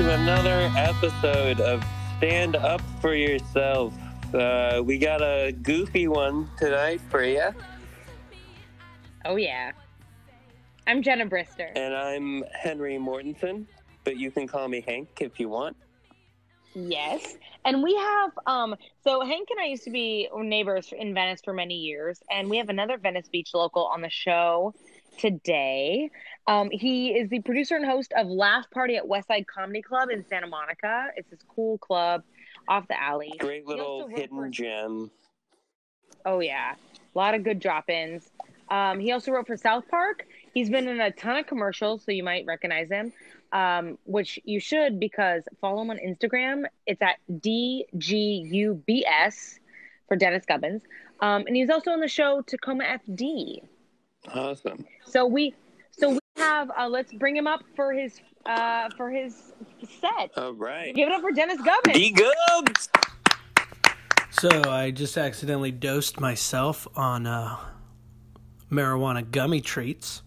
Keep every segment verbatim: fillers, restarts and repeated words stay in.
to another episode of Stand Up For Yourself. Uh, we got a goofy one tonight for you. Oh, yeah. I'm Jenna Brister. And I'm Henry Mortensen, but you can call me Hank if you want. Yes. And we have, um, so Hank and I used to be neighbors in Venice for many years, and we have another Venice Beach local on the show today. Um, he is the producer and host of Laugh Party at Westside Comedy Club in Santa Monica. It's this cool club off the alley. Great little hidden for... gem. Oh, yeah. A lot of good drop-ins. Um, he also wrote for South Park. He's been in a ton of commercials, so you might recognize him, um, which you should because follow him on Instagram. It's at D G U B S for Dennis Gubbins. Um, and he's also on the show Tacoma F D. Awesome. So we... So we have, uh, let's bring him up for his uh, for his set. All right. Give it up for Dennis Gubbins. D-Gubbs! So I just accidentally dosed myself on uh, marijuana gummy treats.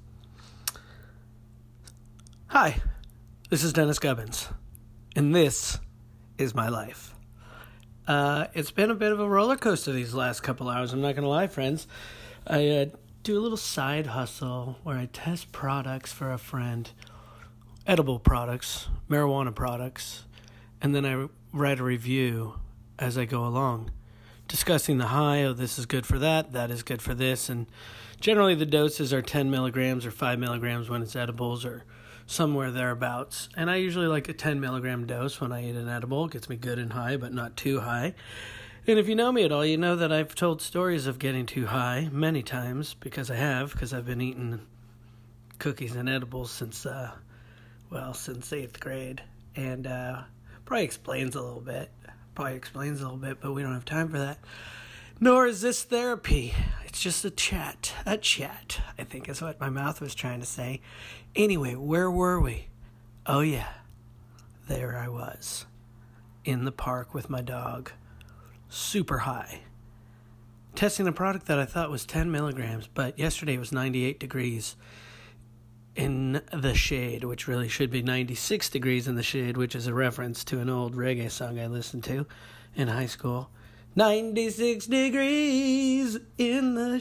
Hi, this is Dennis Gubbins, and this is my life. Uh, it's been a bit of a roller coaster these last couple hours, I'm not going to lie, friends. I uh, do a little side hustle where I test products for a friend, edible products, marijuana products, and then I write a review as I go along, discussing the high, oh, this is good for that, that is good for this, and generally the doses are ten milligrams or five milligrams when it's edibles or somewhere thereabouts, and I usually like a ten milligram dose when I eat an edible. It gets me good and high, but not too high. And if you know me at all, you know that I've told stories of getting too high many times, because I have, because I've been eating cookies and edibles since, uh, well, since eighth grade. And uh, probably explains a little bit, probably explains a little bit, but we don't have time for that. Nor is this therapy. It's just a chat, a chat, I think is what my mouth was trying to say. Anyway, where were we? Oh, yeah, there I was, in the park with my dog. Super high. Testing a product that I thought was ten milligrams, but yesterday it was ninety-eight degrees in the shade, which really should be ninety-six degrees in the shade, which is a reference to an old reggae song I listened to in high school. ninety-six degrees in the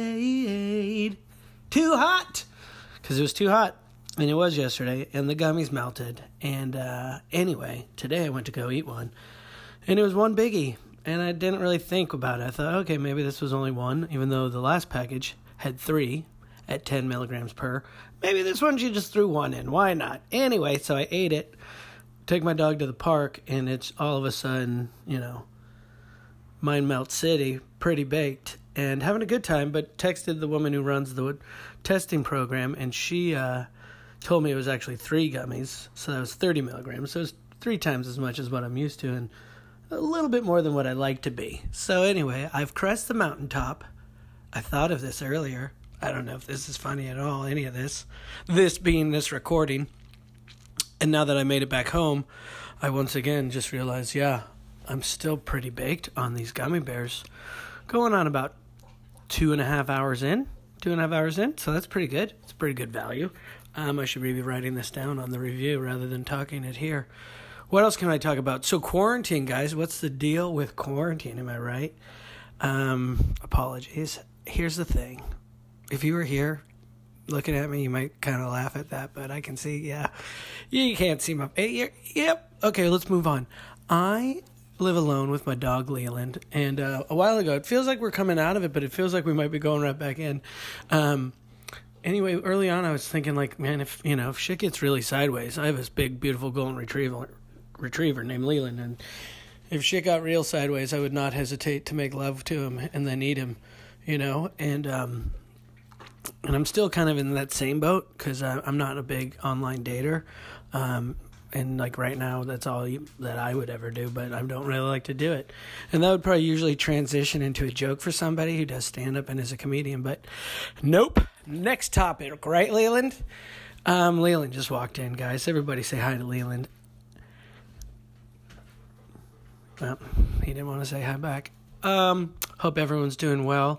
shade. Too hot! Because it was too hot. And it was yesterday, and the gummies melted. And uh, anyway, today I went to go eat one, and it was one biggie. And I didn't really think about it. I thought, okay, maybe this was only one, even though the last package had three at ten milligrams per. Maybe this one she just threw one in. Why not? Anyway, so I ate it, took my dog to the park, and it's all of a sudden, you know, Mind Melt City, pretty baked, and having a good time, but texted the woman who runs the testing program, and she uh, told me it was actually three gummies, so that was thirty milligrams. So it was three times as much as what I'm used to, and a little bit more than what I like to be. So anyway, I've crossed the mountaintop. I thought of this earlier. I don't know if this is funny at all, any of this. This being this recording. And now that I made it back home, I once again just realized, yeah, I'm still pretty baked on these gummy bears. Going on about two and a half hours in. Two and a half hours in. So that's pretty good. It's pretty good value. Um, I should be writing this down on the review rather than talking it here. What else can I talk about? So quarantine, guys. What's the deal with quarantine? Am I right? Um, apologies. Here's the thing. If you were here looking at me, you might kind of laugh at that, but I can see, yeah. You can't see my... Hey, yep. Okay, let's move on. I live alone with my dog, Leland, and uh, a while ago, it feels like we're coming out of it, but it feels like we might be going right back in. Um, anyway, early on, I was thinking, like, man, if, you know, if shit gets really sideways, I have this big, beautiful golden retriever... retriever named Leland, and if shit got real sideways, I would not hesitate to make love to him and then eat him, you know, and um, and I'm still kind of in that same boat, because I'm not a big online dater, um, and like right now, that's all you, that I would ever do, but I don't really like to do it, and that would probably usually transition into a joke for somebody who does stand-up and is a comedian, but nope. Next topic, right, Leland? Um, Leland just walked in, guys. Everybody say hi to Leland. Well, he didn't want to say hi back. Um, hope everyone's doing well.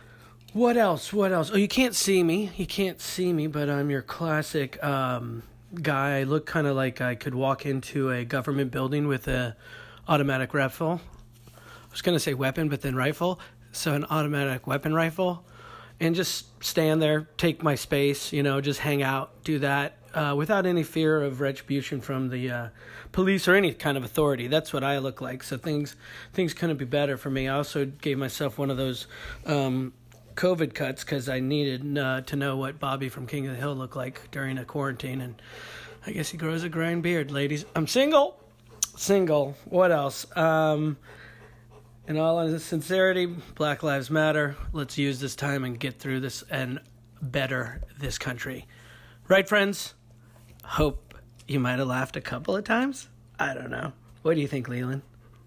What else? What else? Oh, you can't see me. You can't see me, but I'm your classic um, guy. I look kind of like I could walk into a government building with a automatic rifle. I was going to say weapon, but then rifle. So an automatic weapon rifle. And just stand there, take my space, you know, just hang out, do that uh, without any fear of retribution from the uh, police or any kind of authority. That's what I look like. So things things couldn't be better for me. I also gave myself one of those um, COVID cuts because I needed uh, to know what Bobby from King of the Hill looked like during a quarantine. And I guess he grows a grind beard, ladies. I'm single. Single. What else? Um... In all sincerity, Black Lives Matter. Let's use this time and get through this and better this country. Right, friends? Hope you might have laughed a couple of times. I don't know. What do you think, Leland?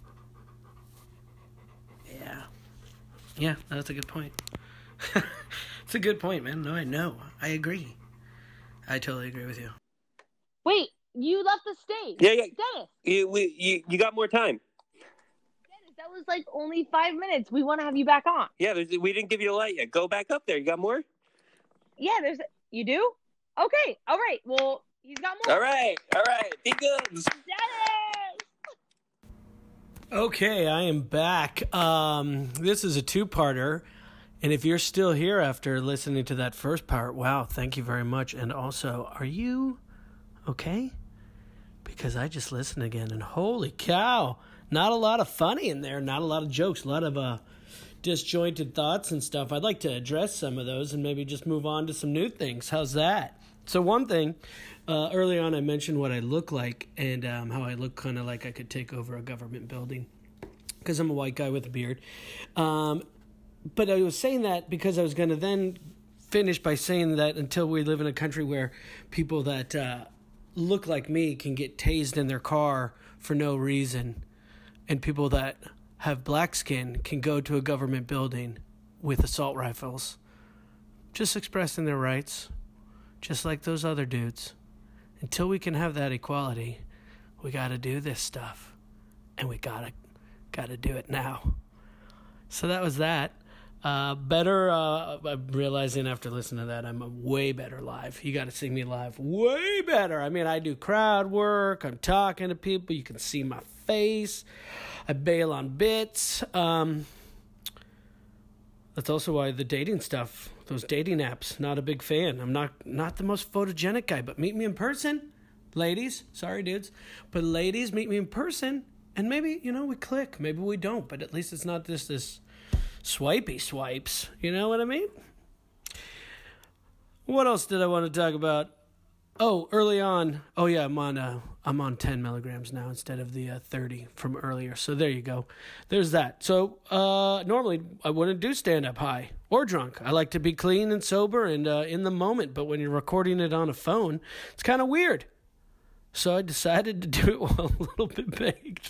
Yeah. Yeah, that's a good point. It's a good point, man. No, I know. I agree. I totally agree with you. Wait, you left the stage. Yeah, yeah. Dennis. You, we, you, you got more time. That was like only five minutes. We want to have you back on. Yeah, there's, we didn't give you a light yet. Go back up there. You got more? Yeah, there's. You do? Okay. All right. Well, he's got more. All right. All right. Be good. Dennis! Okay, I am back. Um, this is a two-parter. And if you're still here after listening to that first part, wow, thank you very much. And also, are you okay? Because I just listened again, and holy cow. Not a lot of funny in there, not a lot of jokes, a lot of uh, disjointed thoughts and stuff. I'd like to address some of those and maybe just move on to some new things. How's that? So one thing, uh, early on I mentioned what I look like and um, how I look kind of like I could take over a government building because I'm a white guy with a beard. Um, but I was saying that because I was going to then finish by saying that until we live in a country where people that uh, look like me can get tased in their car for no reason, and people that have black skin can go to a government building with assault rifles, just expressing their rights, just like those other dudes. Until we can have that equality, we got to do this stuff, and we gotta gotta do it now. So that was that. Uh, better. Uh, I'm realizing after listening to that, I'm a way better live. You got to see me live, way better. I mean, I do crowd work. I'm talking to people. You can see my face. I bail on bits. Um, that's also why the dating stuff, those dating apps, not a big fan. I'm not not the most photogenic guy, but meet me in person, ladies. Sorry, dudes, but ladies, meet me in person, and maybe you know we click. Maybe we don't, but at least it's not just this swipey swipes. You know what I mean? What else did I want to talk about? Oh, early on. Oh yeah, I'm on. Uh, I'm on ten milligrams now instead of the uh, thirty from earlier. So there you go. There's that. So uh, normally I wouldn't do stand up high or drunk. I like to be clean and sober and uh, in the moment. But when you're recording it on a phone, it's kind of weird. So I decided to do it while a little bit baked.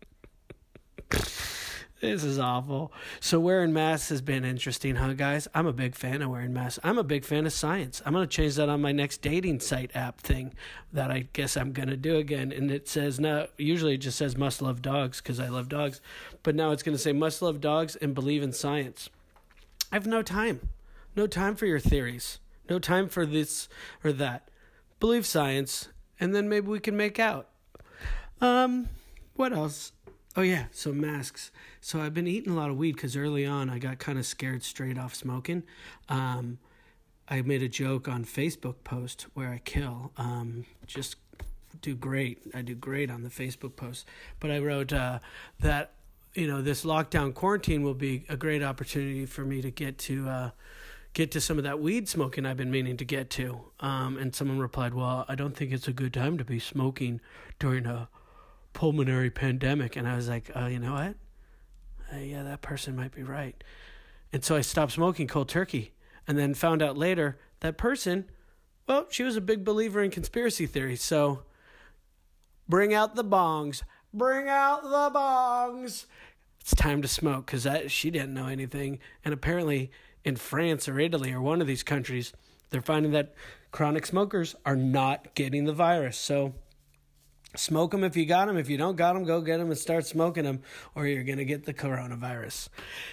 This is awful. So wearing masks has been interesting, huh, guys? I'm a big fan of wearing masks. I'm a big fan of science. I'm going to change that on my next dating site app thing that I guess I'm going to do again. And it says now, usually it just says must love dogs because I love dogs. But now it's going to say must love dogs and believe in science. I have no time. No time for your theories. No time for this or that. Believe science, and then maybe we can make out. Um, what else? Oh, yeah, so masks. So I've been eating a lot of weed because early on I got kind of scared straight off smoking. Um, I made a joke on Facebook post where I kill. Um, just do great. I do great on the Facebook post. But I wrote uh, that, you know, this lockdown quarantine will be a great opportunity for me to get to uh, get to some of that weed smoking I've been meaning to get to. Um, and someone replied, well, I don't think it's a good time to be smoking during a pulmonary pandemic. And I was like, uh, you know what? Uh, yeah, that person might be right. And so I stopped smoking cold turkey and then found out later that person, well, she was a big believer in conspiracy theories. So bring out the bongs, bring out the bongs. It's time to smoke because she didn't know anything. And apparently in France or Italy or one of these countries, they're finding that chronic smokers are not getting the virus. So smoke them if you got them. If you don't got them, go get them and start smoking them, or you're going to get the coronavirus.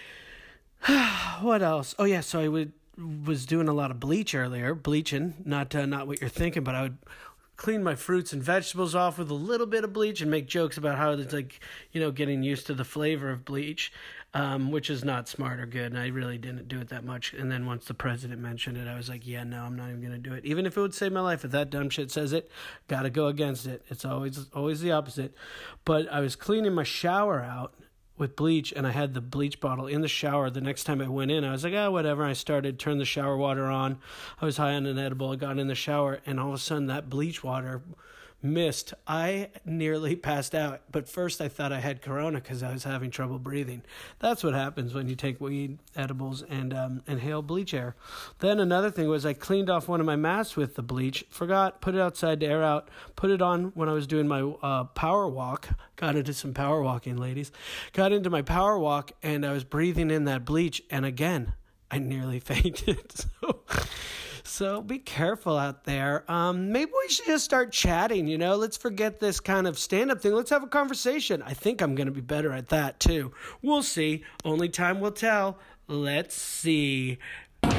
What else? Oh, yeah, so I would, was doing a lot of bleach earlier. Bleaching, not uh, not what you're thinking, but I would clean my fruits and vegetables off with a little bit of bleach and make jokes about how it's like, you know, getting used to the flavor of bleach, um, which is not smart or good. And I really didn't do it that much. And then once the president mentioned it, I was like, yeah, no, I'm not even going to do it. Even if it would save my life, if that dumb shit says it, got to go against it. It's always, always the opposite. But I was cleaning my shower out with bleach, and I had the bleach bottle in the shower. The next time I went in, I was like, ah, whatever. I started, turned the shower water on. I was high on an edible. I got in the shower, and all of a sudden that bleach water missed. I nearly passed out, but first I thought I had corona because I was having trouble breathing. That's what happens when you take weed, edibles, and um, inhale bleach air. Then another thing was I cleaned off one of my masks with the bleach, forgot, put it outside to air out, put it on when I was doing my uh, power walk. Got into some power walking, ladies. Got into my power walk, and I was breathing in that bleach, and again, I nearly fainted. So... So be careful out there. Um, maybe we should just start chatting, you know? Let's forget this kind of stand-up thing. Let's have a conversation. I think I'm going to be better at that, too. We'll see. Only time will tell. Let's see. I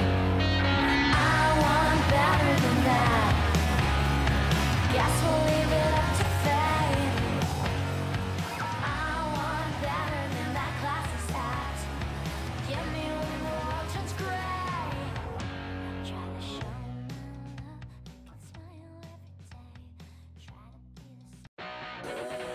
want better than that. Guess we'll leave it up to fate. I want better than that classist act. Give me when the world turns gray. Try to show love, can smile every day. Try to be the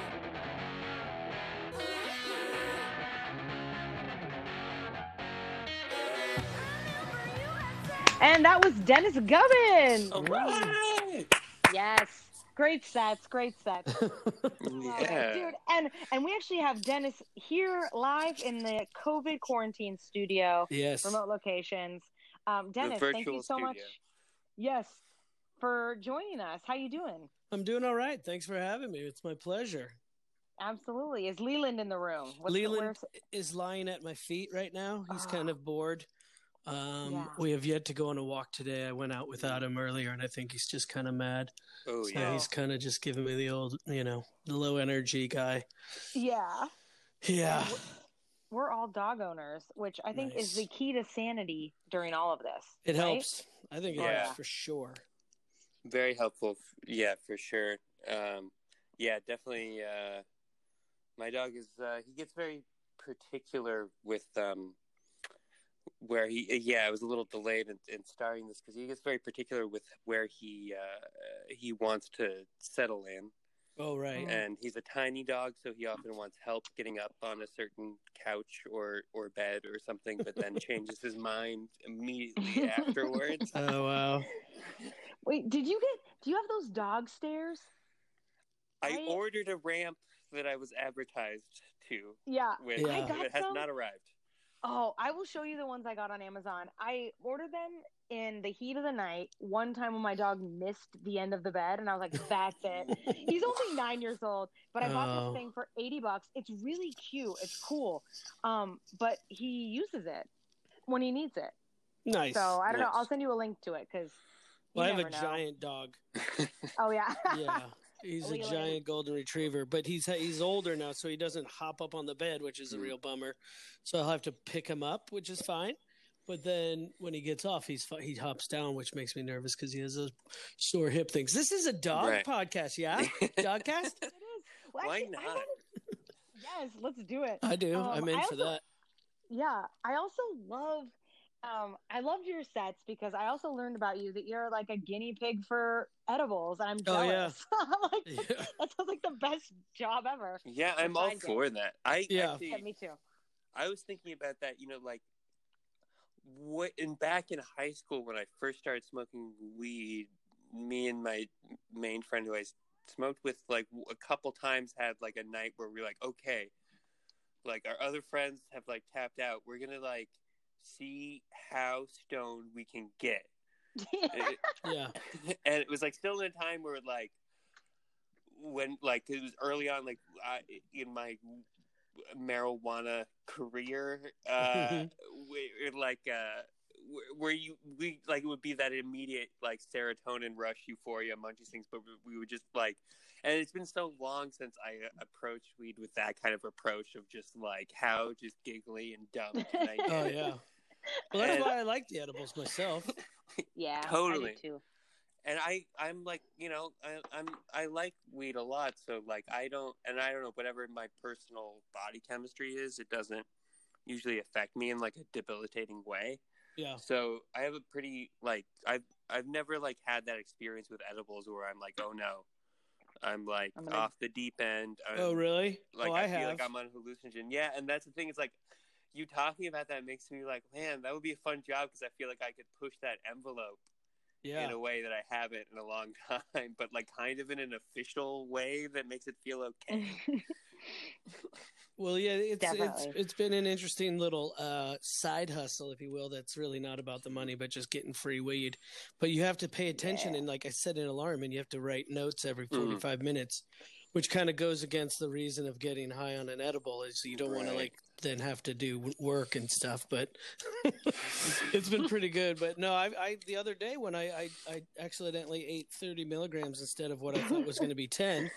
And that was Dennis Gubbins. All right. Yes. Great sets. Great sets. Yeah. Dude, and and we actually have Dennis here live in the COVID quarantine studio, Yes. remote locations. Um, Dennis, The thank you virtual so much. studio. Yes, for joining us. How you doing? I'm doing all right. Thanks for having me. It's my pleasure. Absolutely. Is Leland in the room? What's the- Leland where's- is lying at my feet right now. He's kind of bored. Um, Yeah. We have yet to go on a walk today. I went out without him earlier, and I think he's just kind of mad. Oh, So yeah. he's kind of just giving me the old, you know, the low energy guy. Yeah. Yeah. We're all dog owners, which I think is Nice. the key to sanity during all of this. It right? helps. I think it Yeah. helps for sure. Very helpful. f- Yeah, for sure. Um, yeah, definitely. Uh, my dog is, uh, he gets very particular with um, where he, yeah, I was a little delayed in, in starting this because he gets very particular with where he, uh, he wants to settle in. Oh, right. And he's a tiny dog, so he often wants help getting up on a certain couch or, or bed or something, but then changes his mind immediately afterwards. Oh, wow. Wait, did you get? Do you have those dog stairs? I I- ordered a ramp that I was advertised to, Yeah. which Yeah. I got it has some. not arrived. Oh, I will show you the ones I got on Amazon. I ordered them in the heat of the night. One time when my dog missed the end of the bed, and I was like, "That's it." He's only nine years old, but I bought Oh. this thing for eighty bucks. It's really cute. It's cool, um, but he uses it when he needs it. Nice. So I don't know. Nice. I'll send you a link to it because you Well, I have never a know. giant dog. Oh yeah. Yeah. He's a Leland. giant golden retriever, but he's he's older now, so he doesn't hop up on the bed, which is a real bummer. So I'll have to pick him up, which is fine. But then when he gets off, he's fi- he hops down, which makes me nervous because he has those sore hip things. This is a dog Right. podcast, yeah? Dogcast? It is. Well, Why actually, I not? wanted- Yes, let's do it. I do. Um, I'm in I for also- that. Yeah, I also love. Um, I loved your sets because I also learned about you that you're like a guinea pig for edibles. I'm Oh, yeah. jealous. I'm like, Yeah. that sounds like the best job ever. Yeah, I'm all Side gig. for that. I Yeah. actually, Yeah, me too. I was thinking about that. You know, like what in back in high school when I first started smoking weed, me and my main friend who I smoked with, like a couple times, had like a night where we were like, okay, like our other friends have like tapped out. We're gonna like see how stoned we can get. It- Yeah. and it was like still in a time where like when like it was early on, like I, in my marijuana career, uh where, like uh where- where you we like it would be that immediate like serotonin rush, euphoria, munchies things, but we, we would just like, and it's been so long since I uh, approached weed with that kind of approach of just like how just giggly and dumb can I get? Oh, yeah. Well, that's And- why I like the edibles myself. Yeah, I Totally. do too. and I I'm like you know I, I'm I like weed a lot, so like I don't and I don't know whatever my personal body chemistry is, it doesn't usually affect me in like a debilitating way. Yeah. So I have a pretty like I've I've never like had that experience with edibles where I'm like, oh no, I'm like I'm gonna- off the deep end. I'm, Oh, really? Like oh, I, I feel have. like I'm on hallucinogen. Yeah, and that's the thing. It's like you talking about that makes me like, man, that would be a fun job because I feel like I could push that envelope yeah. in a way that I haven't in a long time, but like kind of in an official way that makes it feel okay. Well, yeah, it's it's Definitely. it's been an interesting little uh, side hustle, if you will. That's really not about the money, but just getting free weed. But you have to pay attention, Yeah. and like I set an alarm, and you have to write notes every forty-five minutes, which kind of goes against the reason of getting high on an edible. Is you don't want to Right. like then have to do w- work and stuff. But it's been pretty good. But no, I, I the other day when I, I I accidentally ate thirty milligrams instead of what I thought was going to be ten.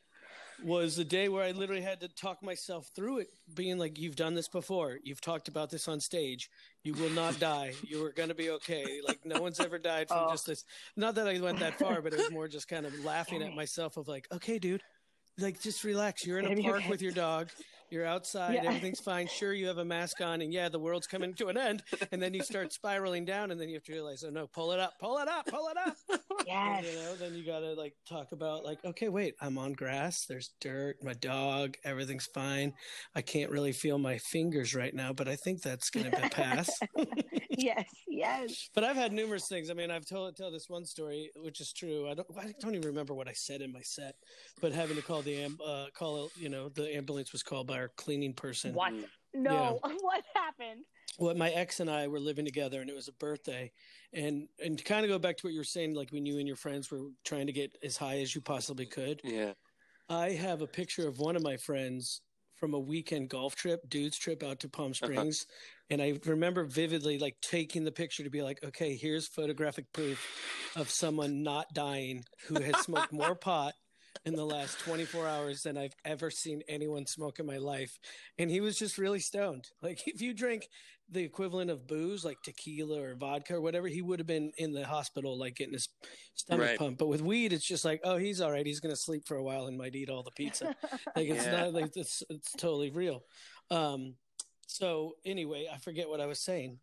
Was the day where I literally had to talk myself through it, being like, you've done this before. You've talked about this on stage. You will not die. You are going to be okay. Like, no one's ever died from Oh. just this. Not that I went that far, but it was more just kind of laughing at myself of like, okay, dude, like, just relax. You're in a Maybe park okay. with your dog. You're outside. Yeah. Everything's fine. Sure, you have a mask on, and yeah, the world's coming to an end. And then you start spiraling down, and then you have to realize, oh, no, pull it up, pull it up, pull it up. Yes. You know, then you gotta like talk about like, okay, wait, I'm on grass. There's dirt. My dog. Everything's fine. I can't really feel my fingers right now, but I think that's gonna be pass. Yes. Yes. But I've had numerous things. I mean, I've told tell this one story, which is true. I don't. I don't even remember what I said in my set, but having to call the am uh, call, you know, the ambulance was called by our cleaning person. What? No. What happened? Well, my ex and I were living together, and it was a birthday, and and to kind of go back to what you were saying, like when you and your friends were trying to get as high as you possibly could. Yeah. I have a picture of one of my friends from a weekend golf trip, dude's trip out to Palm Springs, and I remember vividly like taking the picture to be like, okay, here's photographic proof of someone not dying who has smoked more pot in the last twenty-four hours than I've ever seen anyone smoke in my life. And he was just really stoned. Like if you drink the equivalent of booze, like tequila or vodka or whatever, he would have been in the hospital, like getting his stomach Right. pumped. But with weed, it's just like, oh, he's all right. He's going to sleep for a while and might eat all the pizza. Like it's Yeah. not like it's, it's totally real. Um, so anyway, I forget what I was saying.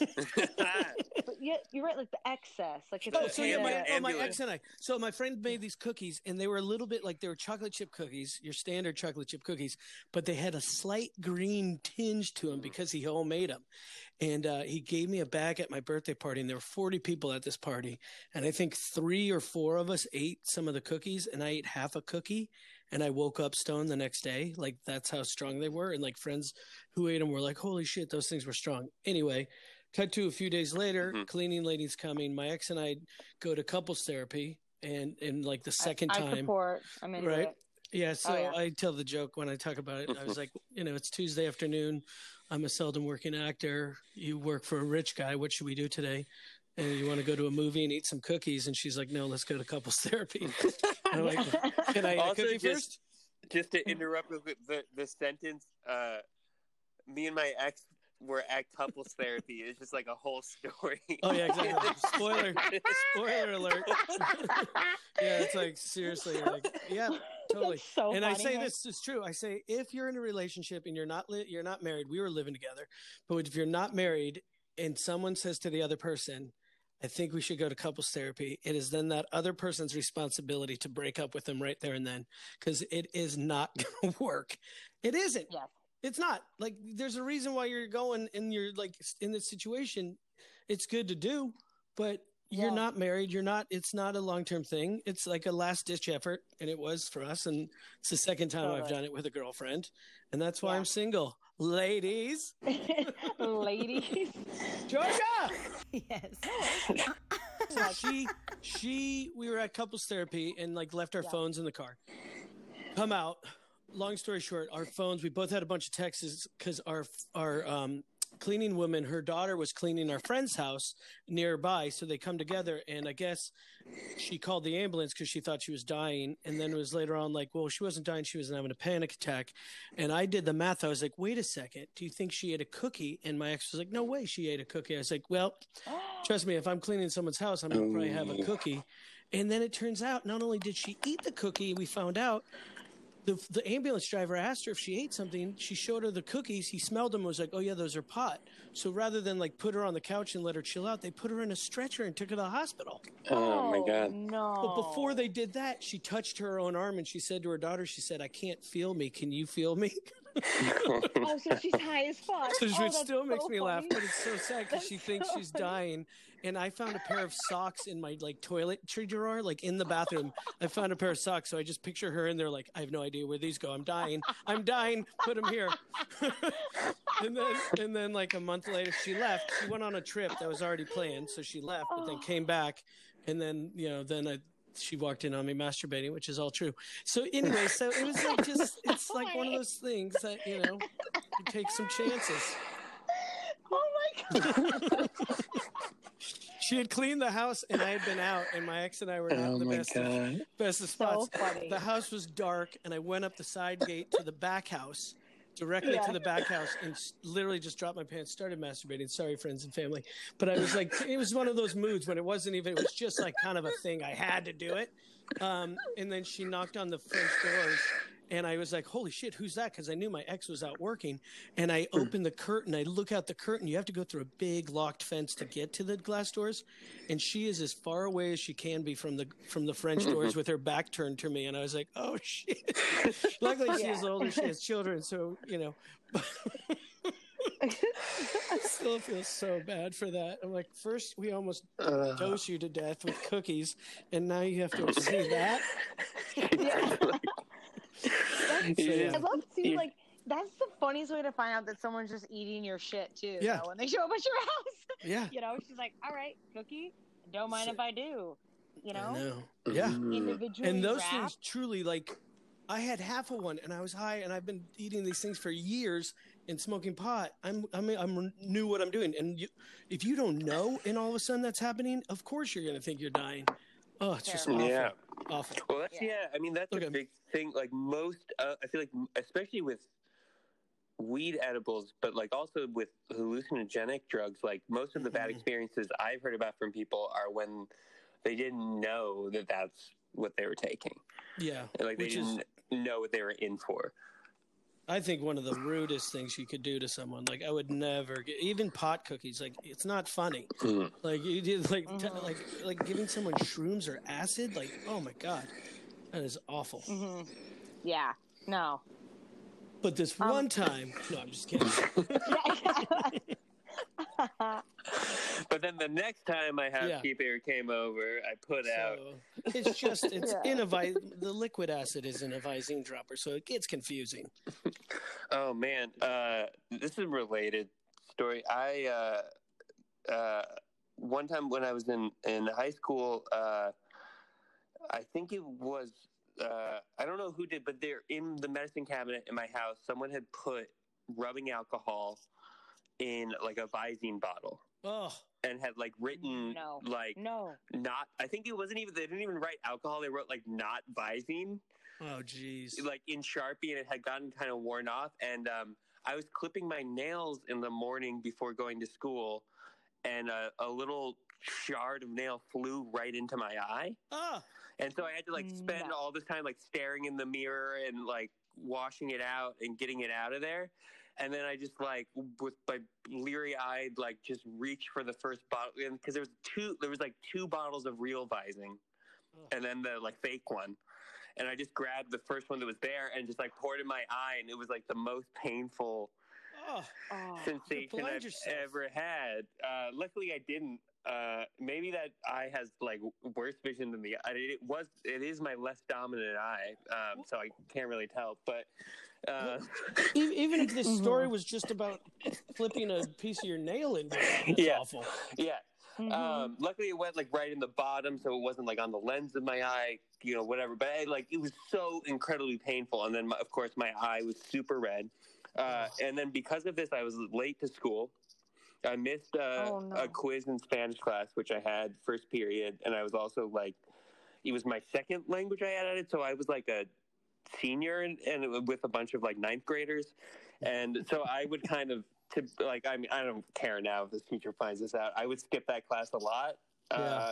But yeah, you're right. Like the excess. Like it's Oh, just so yeah, the- my, Yeah, oh, my ambulance. ex and I. So my friend made these cookies, and they were a little bit like they were chocolate chip cookies, your standard chocolate chip cookies, but they had a slight green tinge to them because he homemade them. And uh, he gave me a bag at my birthday party, and there were forty people at this party, and I think three or four of us ate some of the cookies, and I ate half a cookie, and I woke up stoned the next day. Like that's how strong they were, and like friends who ate them were like, "Holy shit, those things were strong." Anyway. Cut to a few days later, Mhm. cleaning lady's coming. My ex and I go to couples therapy, and and like the second I time, support. I'm into right? it. Yeah. So Oh, yeah. I tell the joke when I talk about it. I was like, you know, it's Tuesday afternoon. I'm a seldom working actor. You work for a rich guy. What should we do today? And you want to go to a movie and eat some cookies? And she's like, no, let's go to couples therapy. And I'm like, can I eat a Also, cookie just- first? Just to interrupt real quick, the the sentence, uh, me and my ex were at couples therapy is just like a whole story. Oh yeah, exactly. Spoiler, spoiler alert. Yeah, it's like seriously, like yeah, totally. That's so And I funny. say this is true. I say if you're in a relationship and you're not li- you're not married, we were living together, but if you're not married and someone says to the other person, I think we should go to couples therapy, it is then that other person's responsibility to break up with them right there and then, because it is not going to work. It isn't. Yes. It's not. Like there's a reason why you're going and you're like in this situation. It's good to do, but you're Yeah. not married. You're not. It's not a long term thing. It's like a last ditch effort, and it was for us. And it's the second time I've Totally. done it with a girlfriend, and that's why Yeah. I'm single, ladies. Ladies. Georgia. Yes. she she we were at couples therapy and like left our Yeah. phones in the car. Come out. Long story short, our phones. We both had a bunch of texts because our our um, cleaning woman, her daughter was cleaning our friend's house nearby, so they come together. And I guess she called the ambulance because she thought she was dying, and then it was later on like, well, she wasn't dying; she was having a panic attack. And I did the math. I was like, wait a second, do you think she ate a cookie? And my ex was like, no way, she ate a cookie. I was like, well, trust me, if I'm cleaning someone's house, I'm gonna probably have a cookie. And then it turns out not only did she eat the cookie, we found out the the ambulance driver asked her if she ate something. She showed her the cookies. He smelled them and was like, oh, yeah, those are pot. So rather than like put her on the couch and let her chill out, they put her in a stretcher and took her to the hospital. Oh, my God. No. But before they did that, she touched her own arm and she said to her daughter, she said, I can't feel me. Can you feel me? Oh, so she's high as fuck. So oh, which that's still makes so me laugh, funny. but it's so sad because she That's thinks so she's funny. dying. And I found a pair of socks in my like toiletry drawer, like in the bathroom. I found a pair of socks, so I just picture her in there, like I have no idea where these go. I'm dying. I'm dying. Put them here. and then, and then, like a month later, she left. She went on a trip that was already planned, so she left, but then came back, and then you know, then I. She walked in on me masturbating, which is all true. So anyway, so it was like just, it's like one of those things that, you know, you take some chances. Oh my God. She had cleaned the house and I had been out and my ex and I were not Oh, in the my best God. of, best of So spots. funny. The house was dark and I went up the side gate to the back house, directly Yeah. to the back house, and s- literally just dropped my pants, started masturbating. Sorry, friends and family. But I was like, it was one of those moods when it wasn't even, it was just like kind of a thing. I had to do it. Um, and then she knocked on the French doors and I was like, holy shit, who's that? Because I knew my ex was out working. And I opened the curtain. I look out the curtain. You have to go through a big locked fence to get to the glass doors. And she is as far away as she can be from the from the French doors with her back turned to me. And I was like, oh, shit. Luckily, she is Yeah. older. She has children. So, you know. I still feel so bad for that. I'm like, first we almost Uh, dose you to death with cookies, and now you have to see that. That's, Yeah. I love too, You- like, that's the funniest way to find out that someone's just eating your shit, too. Yeah. though, when they show up at your house. Yeah. You know, she's like, all right, cookie, don't mind So- if I do. You I know? know. Yeah. Individually And those wrapped. things truly, like, I had half of one, and I was high, and I've been eating these things for years and smoking pot. I'm, I'm, I'm knew what I'm doing, and you, if you don't know, and all of a sudden that's happening, of course you're gonna think you're dying. Oh, it's just awful. Yeah. Awful. Well, that's, Yeah. yeah. I mean, that's Okay. a big thing. Like most, uh, I feel like, especially with weed edibles, but like also with hallucinogenic drugs, like most of the bad Mhm. experiences I've heard about from people are when they didn't know that that's what they were taking. Yeah. Like they Which is, didn't know what they were in for. I think, one of the rudest things you could do to someone. Like, I would never get, even pot cookies. Like, it's not funny. Mm. Like, you did, like, t- Mhm. like, like giving someone shrooms or acid. Like, oh my god, that is awful. hmm Yeah. No. But this Um, one time, no, I'm just kidding. But then the next time my Yeah. housekeeper came over, I put out. So it's just it's Yeah. in a vi- the liquid acid is in a Visine dropper, so it gets confusing. Oh man, uh, this is a related story. I uh, uh, one time when I was in in high school, uh, I think it was uh, I don't know who did, but they're in the medicine cabinet in my house. Someone had put rubbing alcohol in like a Visine bottle Oh, and had like written No. like No. not. I think it wasn't even. They didn't even write alcohol. They wrote like not Visine. oh, jeez. Like in Sharpie, and it had gotten kind of worn off. And um, I was clipping my nails in the morning before going to school, and a, a little shard of nail flew right into my eye. Ah, And so I had to like spend No. all this time like staring in the mirror and like washing it out and getting it out of there. And then I just like with my bleary eyed like just reach for the first bottle because there was two there was like two bottles of real Vising, and then the like fake one. And I just grabbed the first one that was there and just like poured in my eye, and it was like the most painful oh, Oh. sensation blind I've yourself. ever had. Uh, luckily, I didn't. Uh, maybe that eye has like worse vision than the. I- It was. It is my less dominant eye, um, so I can't really tell. But uh, E- even if this Mhm. story was just about flipping a piece of your nail into it, that's Yeah. awful. yeah. Mhm. Um, luckily, it went like right in the bottom, so it wasn't like on the lens of my eye, you know, whatever. But I, like, it was so incredibly painful, and then my, of course my eye was super red. Uh, and then because of this, I was late to school. I missed uh, Oh, no. a quiz in Spanish class, which I had first period, and I was also like, it was my second language I had added, so I was like a senior and, and with a bunch of like ninth graders, and so I would kind of. To like, I mean, I don't care now if the teacher finds this out. I would skip that class a lot, uh,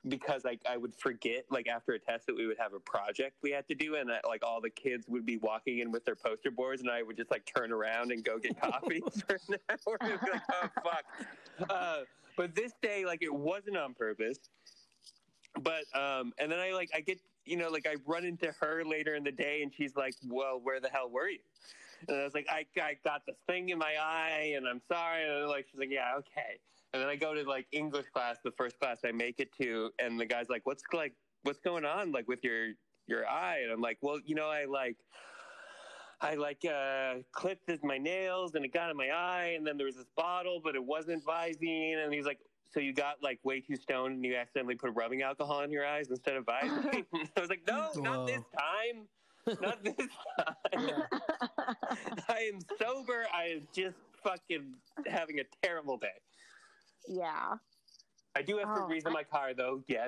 because like I would forget like after a test that we would have a project we had to do, and that, like all the kids would be walking in with their poster boards, and I would just like turn around and go get coffee for an hour. And be like, oh fuck. Uh, but this day, like it wasn't on purpose. But um, and then I like I get you know like I run into her later in the day, and she's like, well, where the hell were you? And I was like, I, I got this thing in my eye, and I'm sorry. And I'm like, she's like, yeah, okay. And then I go to like English class, the first class I make it to, and the guy's like, what's like, what's going on, like with your your eye? And I'm like, well, you know, I like, I like uh, clipped this, my nails, and it got in my eye, and then there was this bottle, but it wasn't Visine. And he's like, so you got like way too stoned, and you accidentally put rubbing alcohol in your eyes instead of Visine? I was like, no, Whoa. not this time. Not this time. I am sober. I am just fucking having a terrible day. Yeah. I do have Oh, Febreze in my car, though. Yes.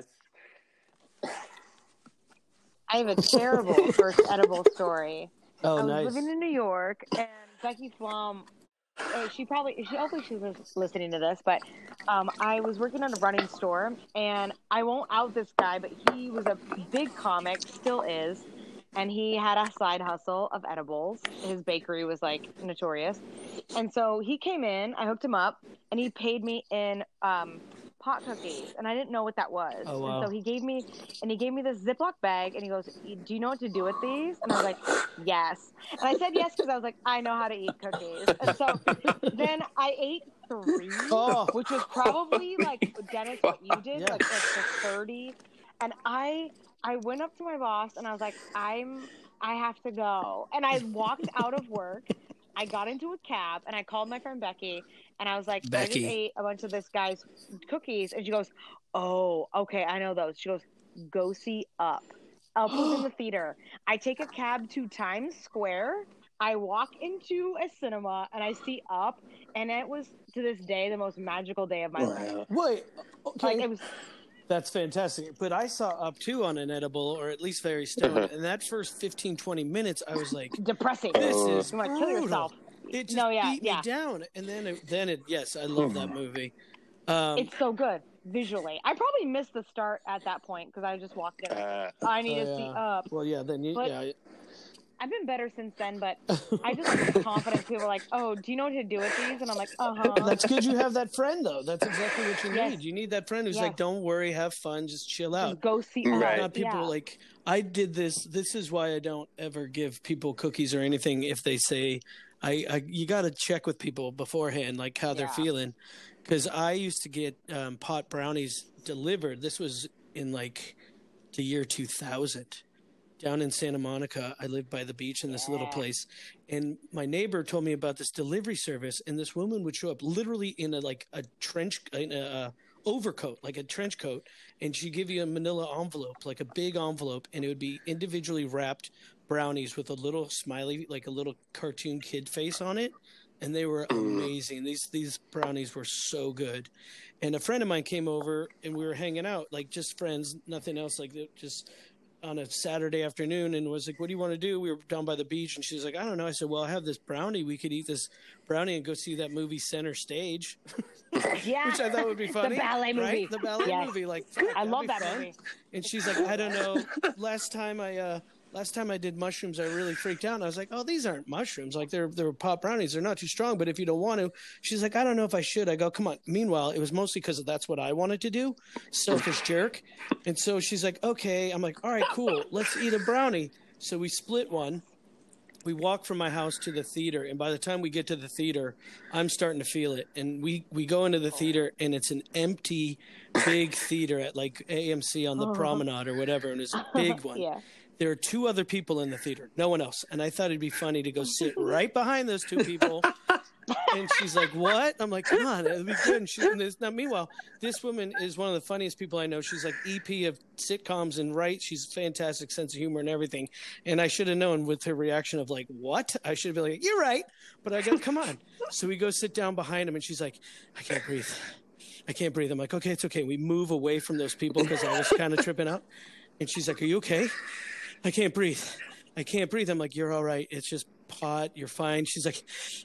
I have a terrible first edible story. Oh, I was nice. living in New York, and Becky Flom, uh, she probably, she hopefully she's listening to this, but um, I was working at a running store, and I won't out this guy, but he was a big comic, still is, and he had a side hustle of edibles. His bakery was like notorious, and so he came in, I hooked him up, and he paid me in um, pot cookies, and I didn't know what that was. Oh, wow. And so he gave me, and he gave me this Ziploc bag, and he goes, "Do you know what to do with these?" And I was like, "Yes." And I said yes because I was like, I know how to eat cookies. And so then I ate three, Oh. which was probably like Dennis, what you did, Yeah. like like the thirty. And I I went up to my boss and I was like, I'm I have to go. And I walked out of work. I got into a cab and I called my friend Becky and I was like, I Becky. just ate a bunch of this guy's cookies. And she goes, oh, okay, I know those. She goes, go see Up. Up was in the theater. I take a cab to Times Square. I walk into a cinema and I see Up, and it was to this day the most magical day of my life. Wait, okay. Like it was That's fantastic. But I saw Up two on an edible, or at least very stoned. Uh-huh. And that first fifteen, twenty minutes, I was like, depressing. this is You want to kill brutal. yourself. It just No, yeah, beat yeah. me down. And then, it, then it, yes, I love that movie. Um, It's so good visually. I probably missed the start at that point because I just walked in. Uh, I need oh, to see yeah. Up. Well, yeah, then you, But- yeah. I've been better since then, but I just like the confidence. People are like, "Oh, do you know what to do with these?" And I'm like, "Uh huh." That's good you have that friend, though. That's exactly what you Yes. need. You need that friend who's Yes. like, don't worry, have fun, just chill out. Go see Up. Right. Not people Yeah. like, I did this. This is why I don't ever give people cookies or anything if they say, I, I you got to check with people beforehand, like how they're Yeah. feeling. Because I used to get um, pot brownies delivered. This was in like the year two thousand. Down in Santa Monica, I lived by the beach in this little Yeah. place, and my neighbor told me about this delivery service. And this woman would show up literally in a like a trench, in a uh, overcoat, like a trench coat, and she'd give you a Manila envelope, like a big envelope, and it would be individually wrapped brownies with a little smiley, like a little cartoon kid face on it, and they were amazing. These these brownies were so good. And a friend of mine came over, and we were hanging out, like just friends, nothing else, like just on a Saturday afternoon, and was like, what do you want to do? We were down by the beach, and she's like, I don't know. I said, well, I have this brownie. We could eat this brownie and go see that movie Center Stage, Yeah. which I thought would be funny. The ballet movie. Right? The ballet Yes. movie. Like, fuck, I that'd love be that fun. movie. And she's like, I don't know. Last time I, uh, last time I did mushrooms, I really freaked out. And I was like, oh, these aren't mushrooms. Like they're, they're pop brownies. They're not too strong, but if you don't want to, she's like, I don't know if I should. I go, come on. Meanwhile, it was mostly because that's what I wanted to do. Selfish jerk. And so she's like, okay. I'm like, all right, cool. Let's eat a brownie. So we split one. We walk from my house to the theater, and by the time we get to the theater, I'm starting to feel it. And we, we go into the theater, and it's an empty, big theater at like A M C on the Oh. promenade or whatever, and it's a big one. Yeah. There are two other people in the theater, no one else. And I thought it'd be funny to go sit right behind those two people. And she's like, what? I'm like, come on, it'll be good. And she's, and this, now, meanwhile, this woman is one of the funniest people I know. She's like E P of sitcoms and right. She's a fantastic sense of humor and everything. And I should have known with her reaction of like, what? I should have been like, you're right. But I go, come on. So we go sit down behind him, and she's like, I can't breathe. I can't breathe. I'm like, okay, it's okay. We move away from those people because I was kind of tripping out. And she's like, are you okay? I can't breathe. I can't breathe. I'm like, you're all right. It's just pot. You're fine. She's like,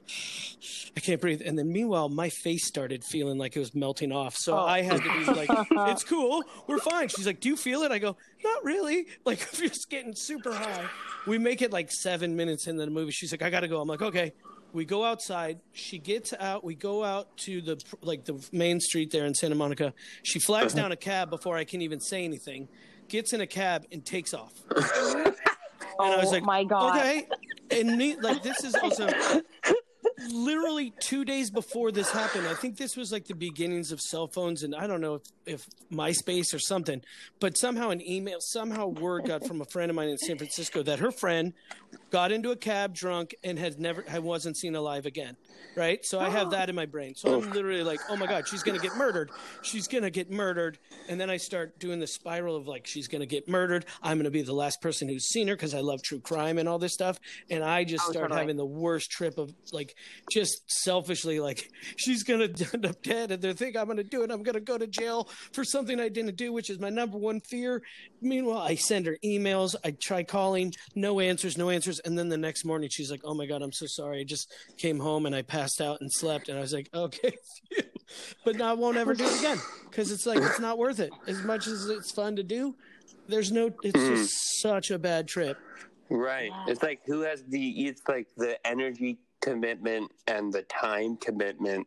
I can't breathe. And then meanwhile, my face started feeling like it was melting off. So Oh. I had to be like, it's cool. We're fine. She's like, do you feel it? I go, not really. Like, I'm just getting super high. We make it like seven minutes into the movie. She's like, I got to go. I'm like, okay. We go outside. She gets out. We go out to the like the main street there in Santa Monica. She flags down a cab before I can even say anything. Gets in a cab and takes off. And Oh I was like, my God. okay. And me, like, this is also literally two days before this happened. I think this was like the beginnings of cell phones, and I don't know if, if MySpace or something, but somehow an email, somehow word got from a friend of mine in San Francisco that her friend got into a cab drunk and had never, had wasn't seen alive again. Right. So I have that in my brain. So I'm literally like, oh my God, she's going to get murdered. She's going to get murdered. And then I start doing the spiral of like, she's going to get murdered. I'm going to be the last person who's seen her because I love true crime and all this stuff. And I just Oh, start totally. having the worst trip of like, just selfishly, like, she's going to end up dead. And they think I'm going to do it. I'm going to go to jail for something I didn't do, which is my number one fear. Meanwhile, I send her emails. I try calling, no answers, no answers. And then the next morning, she's like, oh my God, I'm so sorry. I just came home and I passed out and slept. And I was like, okay, phew. But now I won't ever do it again because it's like, it's not worth it. As much as it's fun to do, there's no, it's just such a bad trip. Right. It's like who has the, it's like the energy commitment and the time commitment.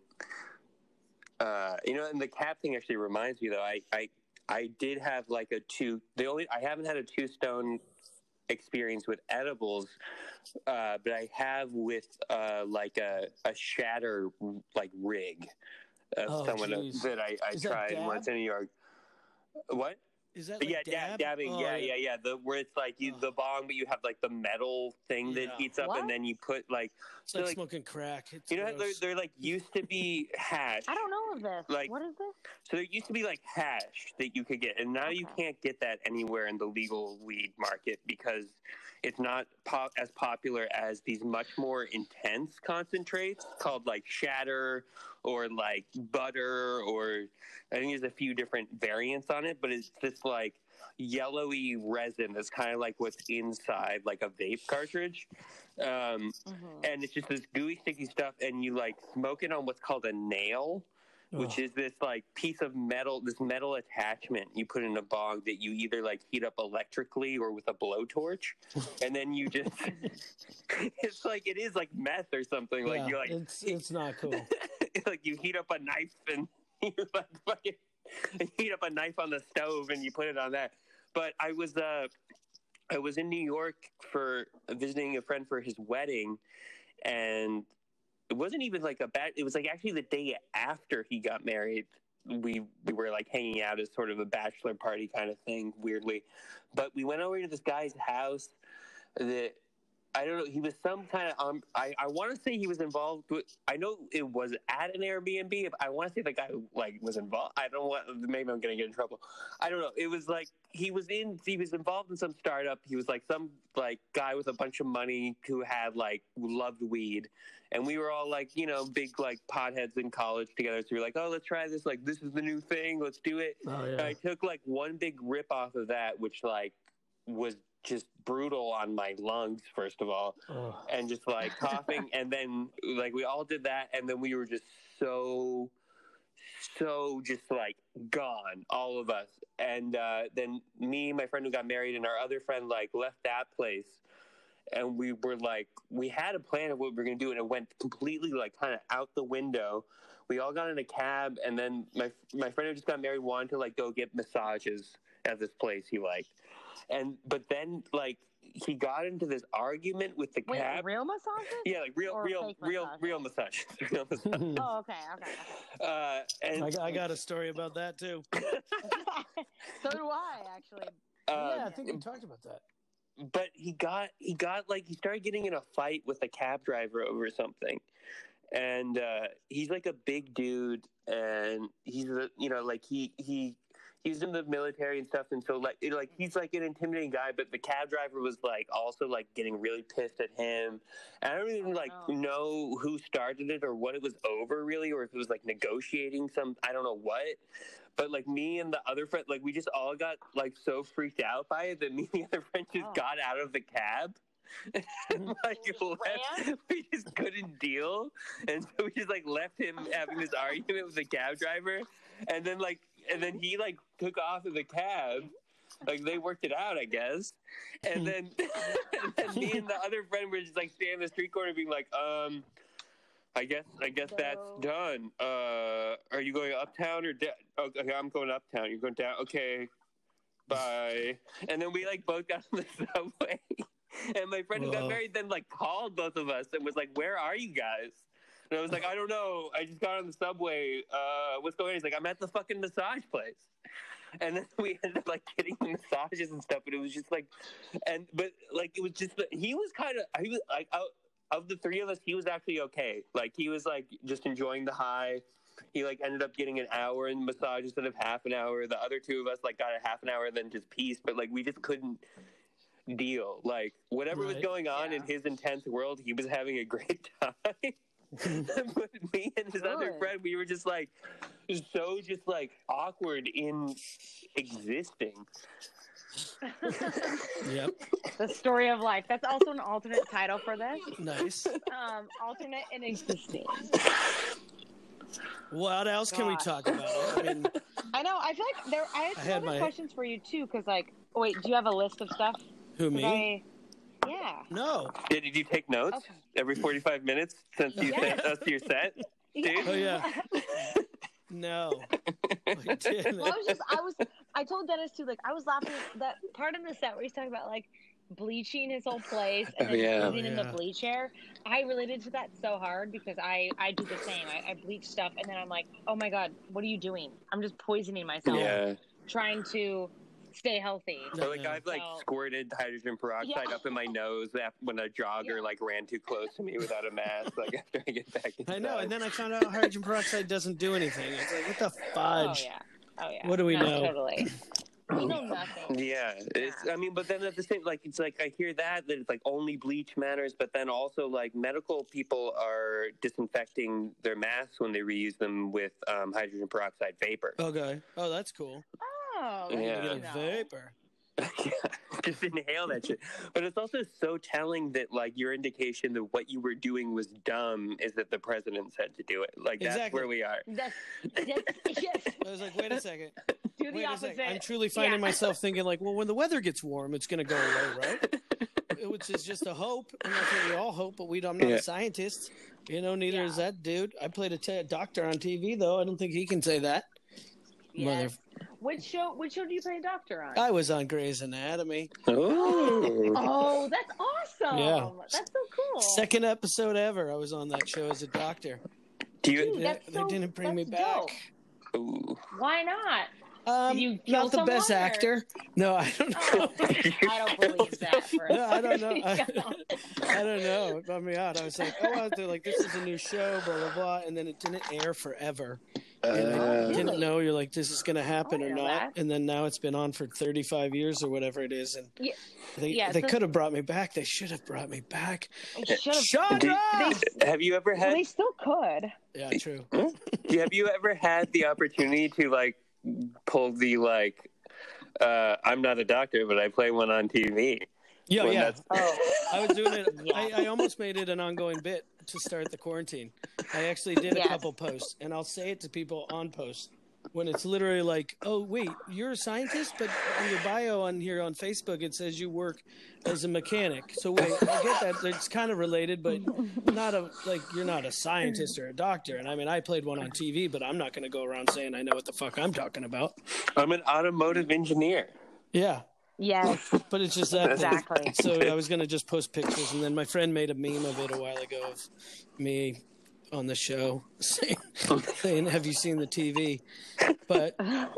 Uh, you know, and the cab thing actually reminds me though, I, I, I did have like a two, the only, I haven't had a two stone experience with edibles, uh, but I have with uh, like a, a shatter like rig of Oh, someone geez. that I, I Is that tried dab? once in New York. What? Is that like yeah, dab? dab, dabbing. Oh, yeah, yeah, yeah. The where it's like you Oh. the bong, but you have like the metal thing that Yeah. heats up, What? and then you put like It's like, so, like smoking crack. It's you know how they're, gross. they're like used to be hash. I don't know of this. Like- What is this? So there used to be like hash that you could get, and now you Okay. can't get that anywhere in the legal weed market because it's not pop- as popular as these much more intense concentrates called like shatter or like butter, or I think there's a few different variants on it, but it's this like yellowy resin that's kind of like what's inside like a vape cartridge. Um, Mhm. and it's just this gooey, sticky stuff, and you like smoke it on what's called a nail, which Ugh. is this like piece of metal, this metal attachment you put in a bong that you either like heat up electrically or with a blowtorch, and then you just it's like it is like meth or something. Like Yeah, you're like it's it's not cool. like you heat up a knife and you like fucking heat up a knife on the stove and you put it on that. But I was uh I was in New York for visiting a friend for his wedding, and it wasn't even like a bad, it was like actually the day after he got married. We we were like hanging out as sort of a bachelor party kind of thing, weirdly. But we went over to this guy's house that I don't know, he was some kind of um I, I want to say he was involved with, I know it was at an Airbnb. I want to say the guy like was involved. I don't want, maybe I'm gonna get in trouble. I don't know. It was like he was in he was involved in some startup. He was like some like guy with a bunch of money who had like loved weed. And we were all like, you know, big like potheads in college together. So we were like, oh, let's try this. Like, this is the new thing. Let's do it. Oh And yeah. I took like one big rip off of that, which like was just brutal on my lungs, first of all, Oh. and just like coughing. And then like we all did that. And then we were just so, so just like gone, all of us. And uh, then me, my friend who got married, and our other friend like left that place. And we were like, we had a plan of what we were going to do, and it went completely like kind of out the window. We all got in a cab, and then my my friend who just got married wanted to like go get massages at this place he liked. And but then like he got into this argument with the Wait, cab. real massages? Yeah, like real, Or real, fake real, massages? real massage. Real massage. Oh, okay, okay, Uh, and I, I got a story about that too. okay. So do I, actually. uh, yeah, I think we talked about that. but he got he got like he started getting in a fight with a cab driver over something, and uh he's like a big dude, and he's a, you know like he he he's in the military and stuff, and so like it, like he's like an intimidating guy, but the cab driver was like also like getting really pissed at him, and I don't even like Oh. know who started it or what it was over really, or if it was like negotiating some, I don't know what. But like me and the other friend, like we just all got like so freaked out by it that me and the other friend just Oh. got out of the cab And, like, left, we just couldn't deal, and so we just like left him having this argument with the cab driver, and then like, and then he like took off in the cab. Like, they worked it out, I guess. And then, and then me and the other friend were just like standing in the street corner, being like, um. I guess I guess So- that's done. Uh, are you going uptown or down? Oh, okay, I'm going uptown. You're going down. Okay, bye. And then we like both got on the subway, and my friend who got Whoa. married then like called both of us and was like, "Where are you guys?" And I was like, "I don't know. I just got on the subway. Uh, what's going on?" He's like, "I'm at the fucking massage place." And then we ended up like getting massages and stuff, but it was just like, and but like it was just he was kind of he was like out. Of the three of us, he was actually okay. Like, he was, like, just enjoying the high. He, like, ended up getting an hour in massage instead of half an hour. The other two of us, like, got a half an hour and then just peace. But, like, we just couldn't deal. Like, whatever was Right. going on Yeah. in his intense world, he was having a great time. But me and his other Good. friend, we were just, like, so just, like, awkward in existing. Yep. The story of life. That's also an alternate title for this. Nice. Um, alternate and existing. What else can we Gosh. talk about? I mean, I know. I feel like there. I have I some had other my- questions for you too. Because, like, oh, wait, do you have a list of stuff? who 'Cause me? I, yeah. No. Did, did you take notes Okay. every forty-five minutes since you Yes. sent us your set? Dude? Oh yeah. No. I didn't. Well, I was just. I was. I told Dennis too. Like, I was laughing at that part in the set where he's talking about like bleaching his whole place and Oh, then yeah. breathing in the Yeah. bleach air. I related to that so hard because I I do the same. I, I bleach stuff and then I'm like, oh my god, what are you doing? I'm just poisoning myself Yeah. trying to stay healthy. So, like, Yeah. I've, like, So- squirted hydrogen peroxide Yeah. up in my nose af- when a jogger, Yeah. like, ran too close to me without a mask, like, after I get back inside. I know, and then I found out hydrogen peroxide doesn't do anything. It's like, what the Oh fudge? yeah. Oh yeah. What do we No, know? Totally. We know nothing. Yeah, it's. I mean, but then at the same, like, it's like I hear that that it's like only bleach matters, but then also like medical people are disinfecting their masks when they reuse them with um, hydrogen peroxide vapor. Okay. Oh, that's cool. Oh, Yeah. You yeah. get a vapor. Just inhale that shit. But it's also so telling that like your indication that what you were doing was dumb is that the president said to do it. Like that's Exactly. where we are. That's, yes, yes. I was like, wait a second. Do the Wait a opposite. second. I'm truly finding Yeah. myself thinking like, well, when the weather gets warm, it's going to go away, right? Which is just a hope, and that's what we all hope. But we, I'm not Yeah. a scientist, you know. Neither Yeah. is that dude. I played a t- doctor on T V, though. I don't think he can say that. Yes. Which show? Which show do you play a doctor on? I was on Grey's Anatomy. Oh. Oh, that's awesome! Yeah. That's so cool. Second episode ever. I was on that show as a doctor. Do you? Dude, that's they so- didn't bring me that's dope. back. Ooh. Why not? Um, Did you kill not the best someone, or- actor. No, I don't know. Oh, I don't believe that. For a No, I don't know. I, second. I don't know. It bummed me out. I was like, oh, wow, they're like, this is a new show, blah blah blah, and then it didn't air forever. And I Uh, didn't Really? know. You're like, this is going to happen I or didn't know not, that. and then now it's been on for thirty-five years or whatever it is, and Yeah. they Yeah, they so- could have brought me back. They should have brought me back. Shut up. Chandra! They, have you ever well, had? they still could. Yeah, true. Have you ever had the opportunity to like pull the like? Uh, I'm not a doctor, but I play one on T V. Yeah, When yeah. that's- Oh, I was doing it. Yeah. I, I almost made it an ongoing bit to start the quarantine. I actually did a Yes. couple posts, and I'll say it to people on post when it's literally like, "Oh, wait, you're a scientist, but in your bio on here on Facebook it says you work as a mechanic." So wait, I get that it's kind of related, but not a like you're not a scientist or a doctor. And I mean, I played one on T V, but I'm not going to go around saying I know what the fuck I'm talking about. I'm an automotive engineer. Yeah. yes. But it's just that thing. Exactly. So I was gonna just post pictures, and then my friend made a meme of it a while ago of me on the show saying, saying "Have you seen the T V?" But That's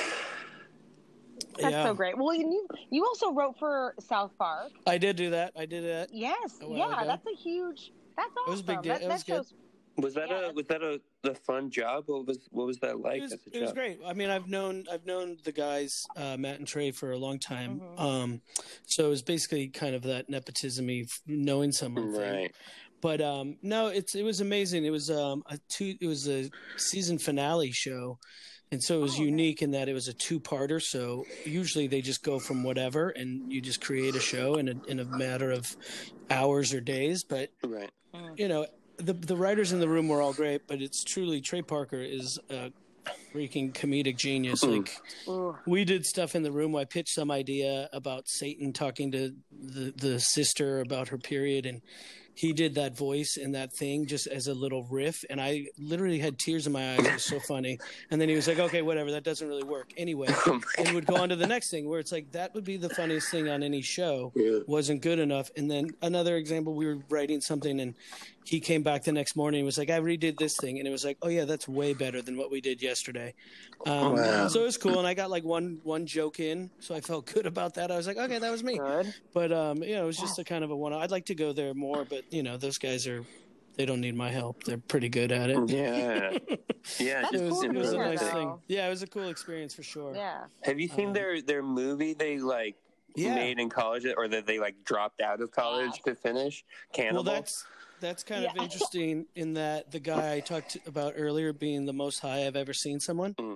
yeah, so great. Well, you you also wrote for South Park. I did do that. I did that. Yes. A while Yeah, ago. that's a huge. That's awesome. was a big deal. That, It that was good. shows. Was that Yeah. a was that a the fun job? What was what was that like It was, as a it was job? great. I mean, I've known I've known the guys uh, Matt and Trey for a long time. Mhm. Um, so it was basically kind of that nepotism-y f- knowing someone thing. Right. But um, no, it's it was amazing. It was um a two. It was a season finale show, and so it was Oh, unique in that it was a two-parter. So usually they just go from whatever, and you just create a show in a in a matter of hours or days. But Right. you know, the the writers in the room were all great, but it's truly Trey Parker is a freaking comedic genius. Mm. Like Ooh. we did stuff in the room. I pitched some idea about Satan talking to the the sister about her period, and he did that voice and that thing just as a little riff, and I literally had tears in my eyes. It was so funny. And then he was like, okay, whatever, that doesn't really work anyway. Oh my And would go on to the next thing where it's like that would be the funniest thing on any show. Yeah. Wasn't good enough. And then another example, we were writing something and he came back the next morning and was like, I redid this thing, and it was like, oh yeah, that's way better than what we did yesterday. Um, Wow. so it was cool, and I got like one one joke in, so I felt good about that. I was like, okay, that was me. Good. But um, you know, it was just a kind of a one. I'd like to go there more, but you know, those guys are they don't need my help. They're pretty good at it. Yeah. Yeah. That's It was, cool it to was a hear, nice though. thing. Yeah, it was a cool experience for sure. Yeah. Have you seen Um, their their movie they like Yeah. made in college, or that they like dropped out of college to finish? Cannibal. Well, that's that's kind of Yeah. interesting in that the guy I talked about earlier being the most high I've ever seen someone Mm.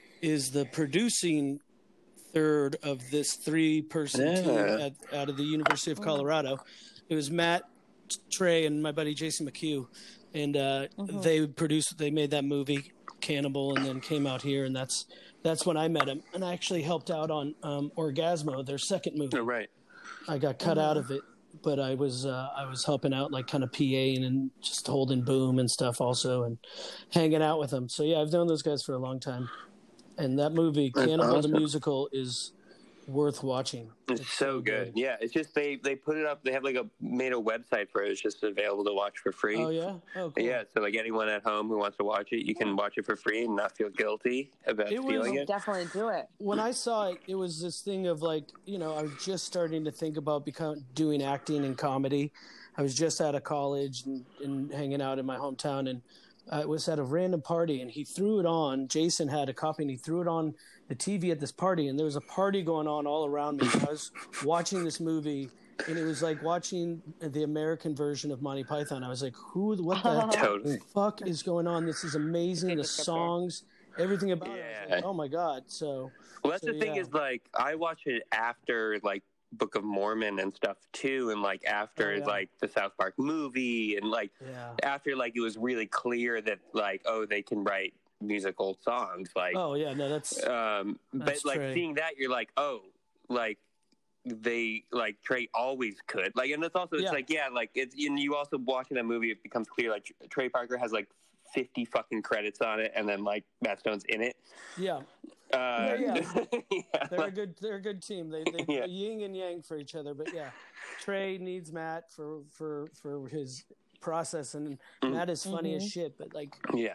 is the producing third of this three person team Yeah. at, out of the University of Colorado. It was Matt, Trey, and my buddy Jason McHugh, and uh, Mhm. they produced. They made that movie Cannibal, and then came out here, and that's that's when I met him. And I actually helped out on um, Orgasmo, their second movie. Oh, right. I got cut out of it, but I was uh, I was helping out, like kind of PAing and just holding boom and stuff also, and hanging out with them. So yeah, I've known those guys for a long time. And that movie, That's Cannibal awesome. the Musical, is worth watching. It's, so good. Yeah, it's just they they put it up. They have like a made a website for it. It's just available to watch for free. Oh yeah, oh cool. Yeah, so like anyone at home who wants to watch it, you can watch it for free and not feel guilty about It was- stealing We'll it. definitely do it. When I saw it, it was this thing of like, you know, I was just starting to think about become, doing acting and comedy. I was just out of college and, and hanging out in my hometown, and I was at a random party, and he threw it on. Jason had a copy, and he threw it on the T V at this party, and there was a party going on all around me. And I was watching this movie, and it was like watching the American version of Monty Python. I was like, "Who? What the Totally. fuck is going on? This is amazing. Good The descriptor. songs, everything about it. I was Yeah. like, oh my god!" So. Well, that's So, the thing yeah. is like I watch it after like Book of Mormon and stuff too, and like after Oh, yeah. like the South Park movie, and like Yeah. after like it was really clear that like oh they can write musical songs like Oh yeah, no, that's um but That's like Trey. seeing that you're like oh like they like Trey always could like, and it's also it's Yeah. like yeah like it's and you also watching that movie it becomes clear like Trey Parker has like fifty fucking credits on it, and then like Matt Stone's in it. yeah. Uh, Yeah, yeah, They're a like- good. They're a good team. They they Yeah. they're yin and yang for each other. But yeah, Trey needs Matt for for for his process, and Mm. Matt is funny as Mhm. shit. But like yeah.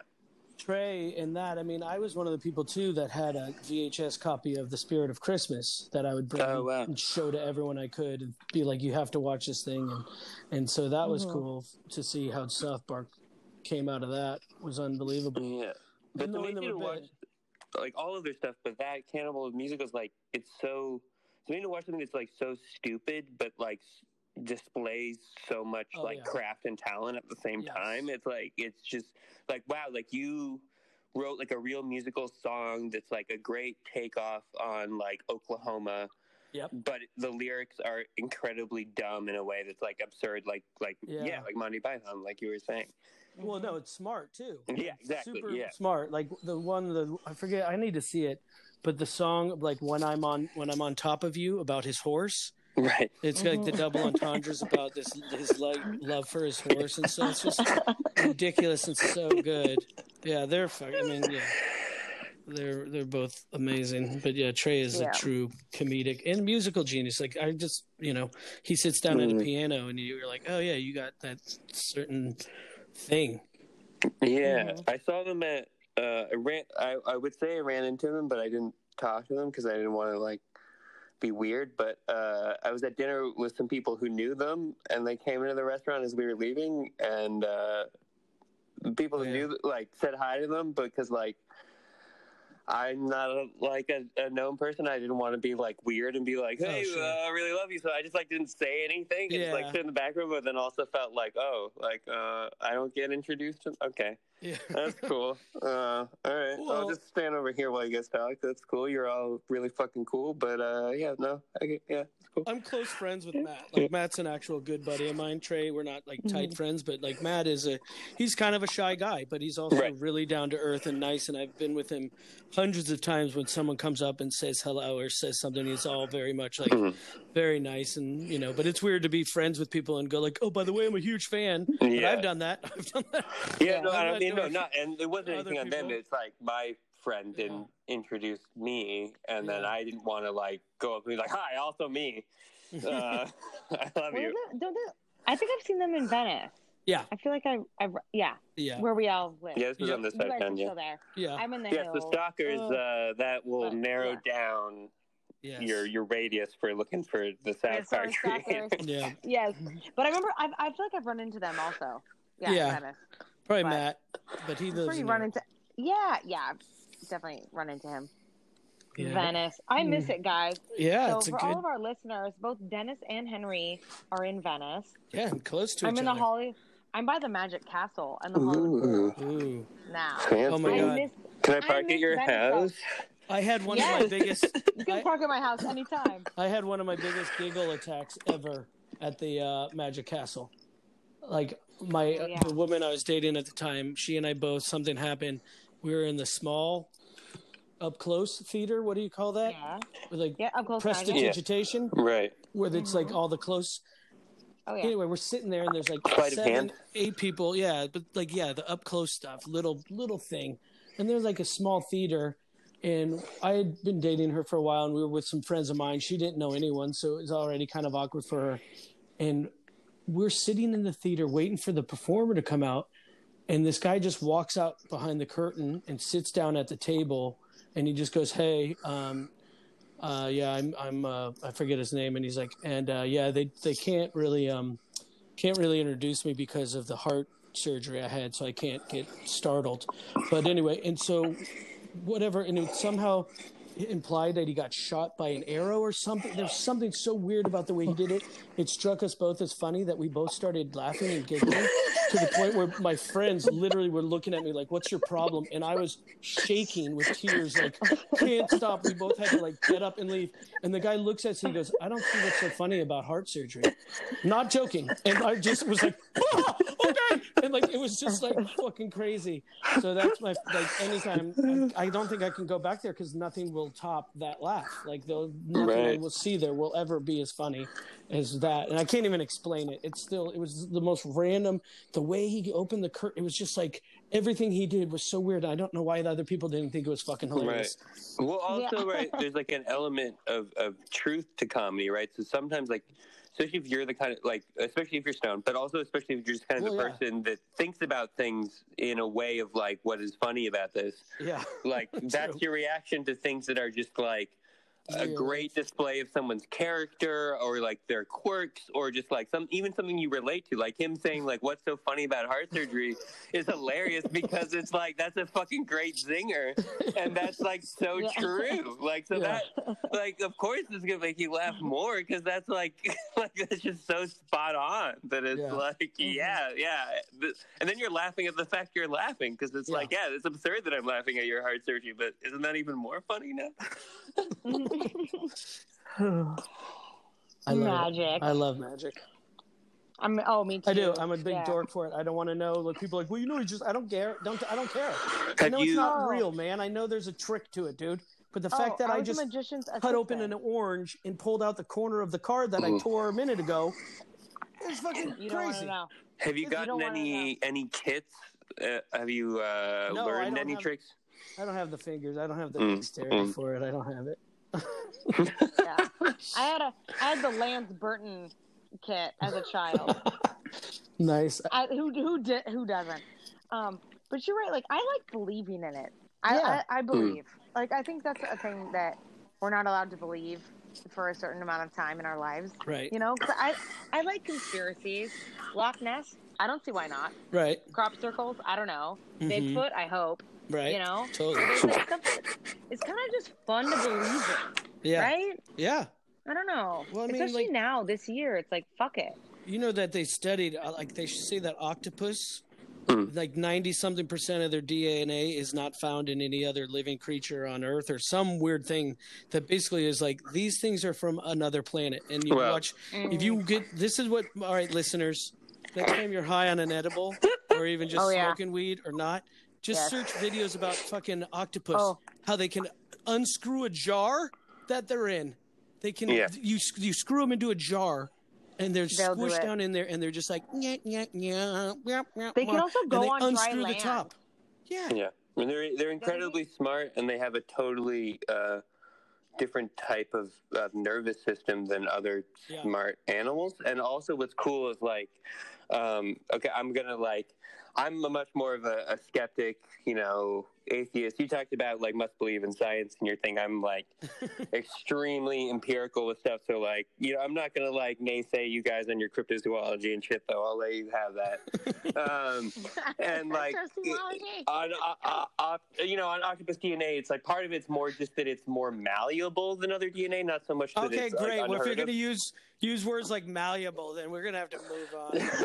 Trey and that, I mean, I was one of the people too that had a V H S copy of The Spirit of Christmas that I would bring Oh, wow. and show to everyone I could, and be like, "You have to watch this thing," and and so that was Mhm. cool to see how South Park came out of that. Was unbelievable. Yeah, but And to knowing make them you a to watch bit. like all of their stuff, but that Cannibal Musical is like it's so. To me, to watch something that's like so stupid, but like s- displays so much Oh, like yeah. craft and talent at the same Yes. time. It's like it's just like wow, like you wrote like a real musical song that's like a great takeoff on like Oklahoma. Yep. But the lyrics are incredibly dumb in a way that's like absurd, like like yeah, Yeah. like Monty Python, like you were saying. Well, no, it's smart too. Yeah, It's exactly, Super yeah. smart. Like the one, the I forget. I need to see it, but the song, like when I'm on, when I'm on top of you, about his horse. Right. It's like the double entendres about this, his like love for his horse, and so it's just ridiculous and so good. Yeah, they're fucking. I mean, yeah, they're they're both amazing. But yeah, Trey is Yeah. a true comedic and musical genius. Like I just, you know, he sits down at a Mhm. piano, and you're like, oh yeah, you got that certain thing. Yeah, Mhm. I saw them at. Uh, I ran. I, I would say I ran into them, but I didn't talk to them because I didn't want to like be weird. But uh, I was at dinner with some people who knew them, and they came into the restaurant as we were leaving, and uh, people who Yeah. knew like said hi to them because like I'm not a, like a, a known person. I didn't want to be like weird and be like, Oh, "Hey, sure. uh, I really love you." So I just like didn't say anything and just like Yeah. stood in the back room, but then also felt like, "Oh, like uh, I don't get introduced to." Okay, Yeah. that's cool. Uh, all right, Well- I'll just stand over here while you guys talk. That's cool. You're all really fucking cool, but uh, yeah, no, okay, yeah, it's cool. I'm close friends with Matt. Like Matt's an actual good buddy of mine. Trey, we're not like tight friends, but like Matt is a he's kind of a shy guy, but he's also Right. really down to earth and nice. And I've been with him hundreds of times when someone comes up and says hello or says something. He's all very much like Mhm. very nice, and you know. But it's weird to be friends with people and go like, oh, by the way, I'm a huge fan. But Yeah. I've done that. I've done that. Yeah, no, I'm I not mean, no, doing- not, and it wasn't other anything on them. people. It's like my friend didn't introduce me, and then Yeah. I didn't want to like go up and be like, "Hi, also me." Uh, I love What you. is it? Don't they- I think I've seen them in Venice. Yeah, I feel like I, I yeah, yeah, where we all live. Yeah, this was Yeah. on this You side guys of are town. still Yeah, there. yeah, I'm in the yes, hills. the stalkers. Ugh. Uh, that will But, narrow yeah. down yes. your your radius for looking for the Yeah, South sorry, Park creator. stalkers. yeah, Yes, but I remember I, I feel like I've run into them also. Yeah, in Yeah. Venice. probably but- Matt, but he I'm lives sure you in run Europe. into. Yeah, yeah, I've definitely run into him. Yeah. Venice. I miss it, guys. Yeah, So it's a for good. all of our listeners, both Dennis and Henry are in Venice. Yeah, and close to I'm each in the other. Holly. I'm by the Magic Castle and the Hollywood Ooh, Bowl Ooh, now. fancy. Oh my I God. miss. Can I I park at miss your Venice, house? I had one of Yes. my biggest. You can I, park at my house anytime. I had one of my biggest giggle attacks ever at the uh, Magic Castle. Like my Oh, yeah. the woman I was dating at the time, she and I both something happened. We were in the small, up close theater. What do you call that? Yeah. With like Yeah, up close. Magic. prestidigitation, Right. where it's like all the close. Oh yeah. Anyway, we're sitting there and there's like Sleight of seven, hand. eight people. Yeah, but like yeah, the up close stuff, little little thing, and there's like a small theater. And I had been dating her for a while, and we were with some friends of mine. She didn't know anyone, so it was already kind of awkward for her. And we're sitting in the theater waiting for the performer to come out, and this guy just walks out behind the curtain and sits down at the table, and he just goes, "Hey, um, uh, yeah, I'm, I'm, uh, I forget his name," and he's like, "And uh, yeah, they they can't really, um, can't really introduce me because of the heart surgery I had, so I can't get startled." But anyway, and so whatever, and it somehow implied that he got shot by an arrow or something. There's something so weird about the way he did it. It struck us both as funny that we both started laughing and giggling to the point where my friends literally were looking at me like, "What's your problem?" And I was shaking with tears, like, can't stop. We both had to like get up and leave. And the guy looks at us and he goes, "I don't see what's so funny about heart surgery." Not joking. And I just was like, "Ah, okay." And like, it was just like fucking crazy. So that's my, like, anytime, I, I don't think I can go back there because nothing will top that laugh. Like, they'll, nothing Right. I will see there will ever be as funny as that. And I can't even explain it. It's still, it was the most random, the way he opened the curtain, it was just like, everything he did was so weird. I don't know why the other people didn't think it was fucking hilarious. Well, also, Yeah. right, there's like an element of, of truth to comedy, right? So sometimes, like, especially if you're the kind of, like, especially if you're stoned, but also especially if you're just kind of Well, the yeah. person that thinks about things in a way of, like, what is funny about this. Yeah. Like, that's True. your reaction to things that are just, like, a Yeah. great display of someone's character or like their quirks or just like some even something you relate to, like him saying like what's so funny about heart surgery is hilarious because it's like that's a fucking great zinger and that's like so Yeah. true, like so Yeah. that like of course it's gonna make you laugh more because that's like like that's just so spot on that it's Yeah. like yeah yeah Th- and then you're laughing at the fact you're laughing because it's Yeah. like yeah it's absurd that I'm laughing at your heart surgery, but isn't that even more funny now? I love Magic. It. I love magic. I'm. Oh, me too. I do. I'm a big Yeah. dork for it. I don't want to know. Like people are like, well, you know, you just. I don't care. Don't. I don't care. I Have know it's you- not Oh. real, man. I know there's a trick to it, dude. But the Oh, fact that I, was a just magician's cut open an assistant. orange and pulled out the corner of the card that I Ooh. tore a minute ago is fucking You don't want to crazy. know. Have you You gotten don't wanna any any kits? Uh, have you uh, No, I learned don't any have- tricks? I don't have the fingers. I don't have the Mm, dexterity mm. for it. I don't have it. Yeah. I had a. I had the Lance Burton kit as a child. Nice. I, who who di- who doesn't? Um, but you're right. Like I like believing in it. I Yeah. I, I believe. Like I think that's a thing that we're not allowed to believe for a certain amount of time in our lives. Right. You know, 'cause I I like conspiracies. Loch Ness. I don't see why not. Right. Crop circles, I don't know. Mhm. Bigfoot, I hope. Right. You know? Totally. There's like stuff that, it's kind of just fun to believe in, Yeah. right? Yeah. I don't know. Well, I mean, Especially like- now, this year, it's like, fuck it. You know that they studied, uh, like they say that octopus, Mm. like ninety something percent of their D N A is not found in any other living creature on Earth, or some weird thing that basically is like these things are from another planet. And you Well- watch, if you get, this is what, all right, listeners, next time you're high on an edible or even just Oh, yeah. smoking weed or not, just Yes. search videos about fucking octopus, Oh. how they can unscrew a jar that they're in. They can, Yeah. you, you screw them into a jar. And they're They'll do squished it. down in there, and they're just like, nyah, nyah, nyah, nyah, nyah, They can nyah, also and go they on dry unscrew the land. top. Yeah. Yeah, I mean, they're they're incredibly smart, and they have a totally uh, different type of uh, nervous system than other Yeah. smart animals. And also, what's cool is like, um, okay, I'm gonna like, I'm a much more of a, a skeptic, you know, atheist. You talked about like must believe in science and your thing. I'm like extremely empirical with stuff. So like, you know, I'm not gonna like naysay you guys on your cryptozoology and shit. Though I'll let you have that. um, and like Cryptozoology. on uh, uh, uh, you know on octopus D N A, it's like part of it's more just that it's more malleable than other D N A, not so much that Okay, it's great. Like, Well, if you're unheard going to of. use use words like malleable, then we're going to have to move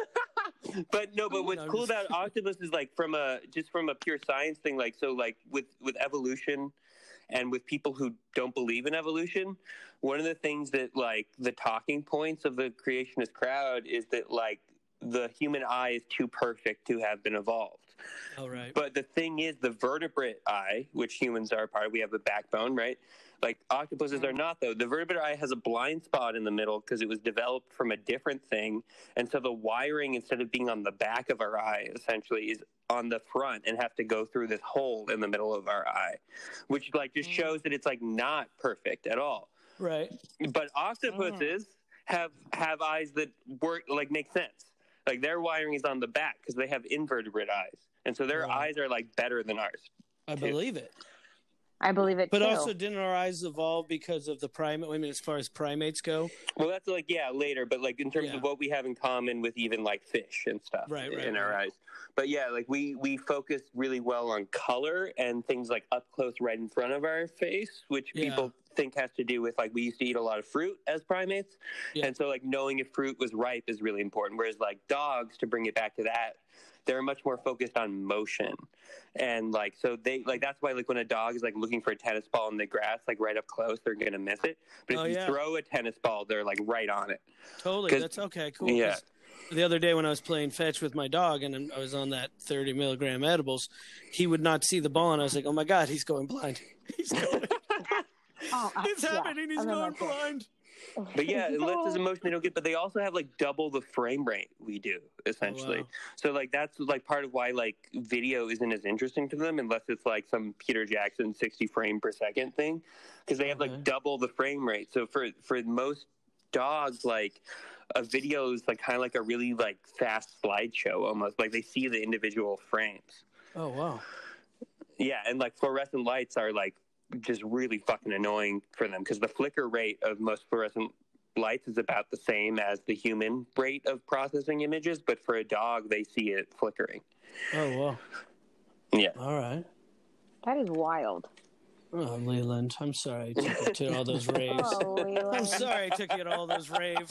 on. But no, but what's No, I'm cool just about octopus is like from a just from a pure science thing, like so like with with evolution and with people who don't believe in evolution, one of the things that like the talking points of the creationist crowd is that like the human eye is too perfect to have been evolved. All right. But the thing is, the vertebrate eye, which humans are a part of, we have a backbone, right? Like octopuses are not, though. The vertebrate eye has a blind spot in the middle because it was developed from a different thing. And so the wiring, instead of being on the back of our eye, essentially is on the front and have to go through this hole in the middle of our eye, which like just shows that it's like not perfect at all. Right. But octopuses have have eyes that work, like make sense. Like their wiring is on the back because they have invertebrate eyes. And so their Right. eyes are like better than ours. I believe it. I believe it But too. also, didn't our eyes evolve because of the primate? I mean, as far as primates go, Well, that's like, yeah, later, but like in terms Yeah. of what we have in common with even like fish and stuff Right, right, in our right. eyes. But yeah, like we, we focus really well on color and things like up close right in front of our face, which Yeah. people think has to do with like we used to eat a lot of fruit as primates. Yeah. And so like knowing if fruit was ripe is really important. Whereas like dogs, to bring it back to that, they're much more focused on motion. And like, so they like, that's why like when a dog is like looking for a tennis ball in the grass, like right up close, they're going to miss it. But if Oh, you yeah. throw a tennis ball, they're like right on it. totally. 'Cause- That's okay. Cool. yeah. 'Cause The other day when I was playing fetch with my dog and I was on that thirty milligram edibles, he would not see the ball, and I was like, "Oh my god, he's going blind! He's going, Oh, I- it's yeah, happening! He's I going remember. blind!" But yeah, unless there's emotion they don't get, but they also have like double the frame rate we do, essentially. Oh, wow. So like that's like part of why like video isn't as interesting to them unless it's like some Peter Jackson sixty frame per second thing, because they have Okay. like double the frame rate. So for for most dogs, like a video is like kind of like a really like fast slideshow almost. Like they see the individual frames. Oh wow! Yeah, and like fluorescent lights are like just really fucking annoying for them because the flicker rate of most fluorescent lights is about the same as the human rate of processing images, but for a dog, they see it flickering. Oh wow! Yeah. All right. That is wild. Oh, Leland, I'm sorry I took you to all those raves. Oh, Leland. I'm sorry I took you to all those raves.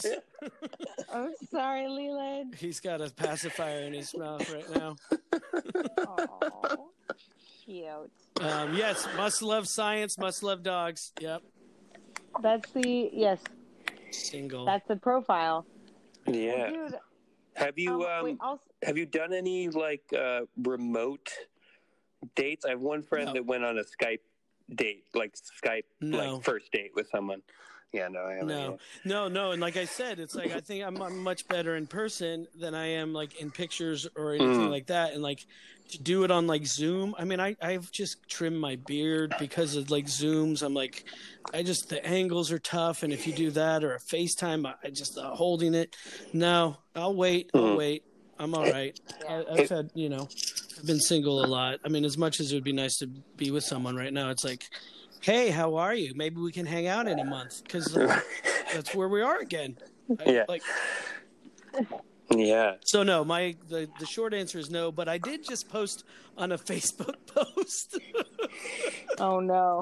I'm sorry, Leland. He's got a pacifier in his mouth right now. Oh, cute. Um, yes, must love science, must love dogs. Yep, That's the yes. single. That's the profile. Yeah. Dude, Have you um, um, wait, I'll, have you done any like uh, remote dates? I have one friend No. that went on a Skype date, like Skype, No. like first date with someone. Yeah, no, I haven't. No, yet. no, no. And like I said, it's like I think I'm, I'm much better in person than I am like in pictures or anything Mm. like that. And like to do it on like Zoom, I mean, I, I've just trimmed my beard because of like Zooms. I'm like, I just, the angles are tough. And if you do that or a FaceTime, I, I just uh, holding it. No, I'll wait. I'll Mhm. wait. I'm all right. I, I've had, you know, I've been single a lot. I mean, as much as it would be nice to be with someone right now, it's like, hey, how are you? Maybe we can hang out in a month because that's where we are again. I- Yeah. Like, Yeah. So no, my the, the short answer is no, but I did just post on a Facebook post. Oh no.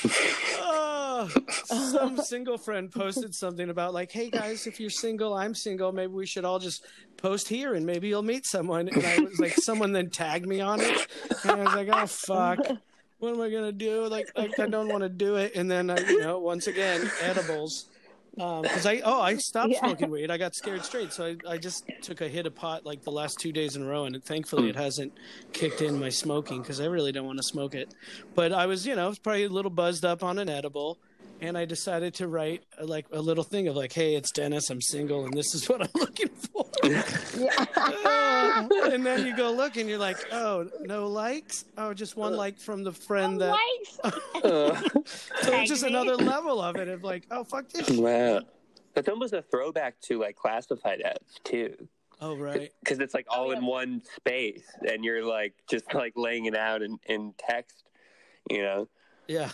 Oh, some single friend posted something about like, hey guys, if you're single, I'm single, maybe we should all just post here and maybe you'll meet someone. And I was like, someone then tagged me on it, and I was like, oh fuck, what am I gonna do? Like, like I don't want to do it. And then I, you know, once again, edibles. Because um, I oh I stopped Yeah. smoking weed. I got scared straight, so I, I just took a hit of pot like the last two days in a row, and it, thankfully it hasn't kicked in my smoking because I really don't want to smoke it. But I was you know probably a little buzzed up on an edible, and I decided to write uh, like a little thing of like, hey, it's Dennis, I'm single, and this is what I'm looking for. Yeah. Uh, and then you go look, and you're like, oh, no likes? Oh, just one like from the friend that. Likes. Uh, So it's just me. another level of it of like, oh fuck this shit. wow. It's almost a throwback to like classified ads too, Oh right. because it's like all Oh, in yeah. one space, and you're like just like laying it out in, in text, you know. Yeah.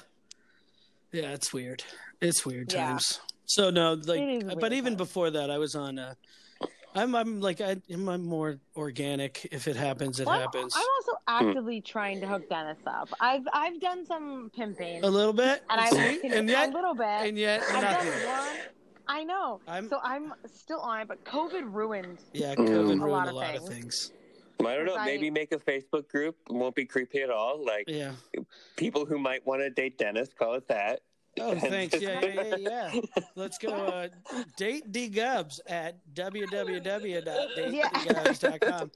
Yeah, it's weird. It's weird Yeah. times. So no, like, It is but weird even times. before that, I was on. Uh, I'm, I'm like, I, I'm more organic. If it happens, it Well, I'm- happens. I'm also actively trying to hook Dennis up. I've I've done some pimping, A little bit, and I see? and yet, a little bit. and yet, I've nothing. done one. I know. I'm- so I'm still on it, but COVID ruined. Yeah, Mm. COVID A ruined lot a of lot of things. things. I don't know. I- Maybe make a Facebook group. It won't be creepy at all. Like Yeah. people who might want to date Dennis, call it that. Oh, And thanks. just- Yeah, yeah, yeah, yeah. Let's go. Uh, date D Gubs at w w w dot date d gubs dot com.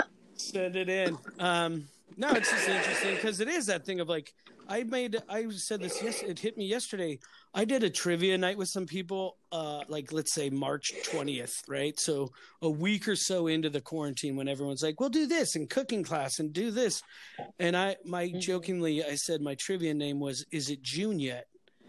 Send it in. Um, no, it's just interesting because it is that thing of like I made. I said this. Yes, it hit me yesterday. I did a trivia night with some people. Uh, like let's say March twentieth, right? So a week or so into the quarantine, when everyone's like, "We'll do this and cooking class and do this," and I, my jokingly, I said my trivia name was, "Is it June yet?"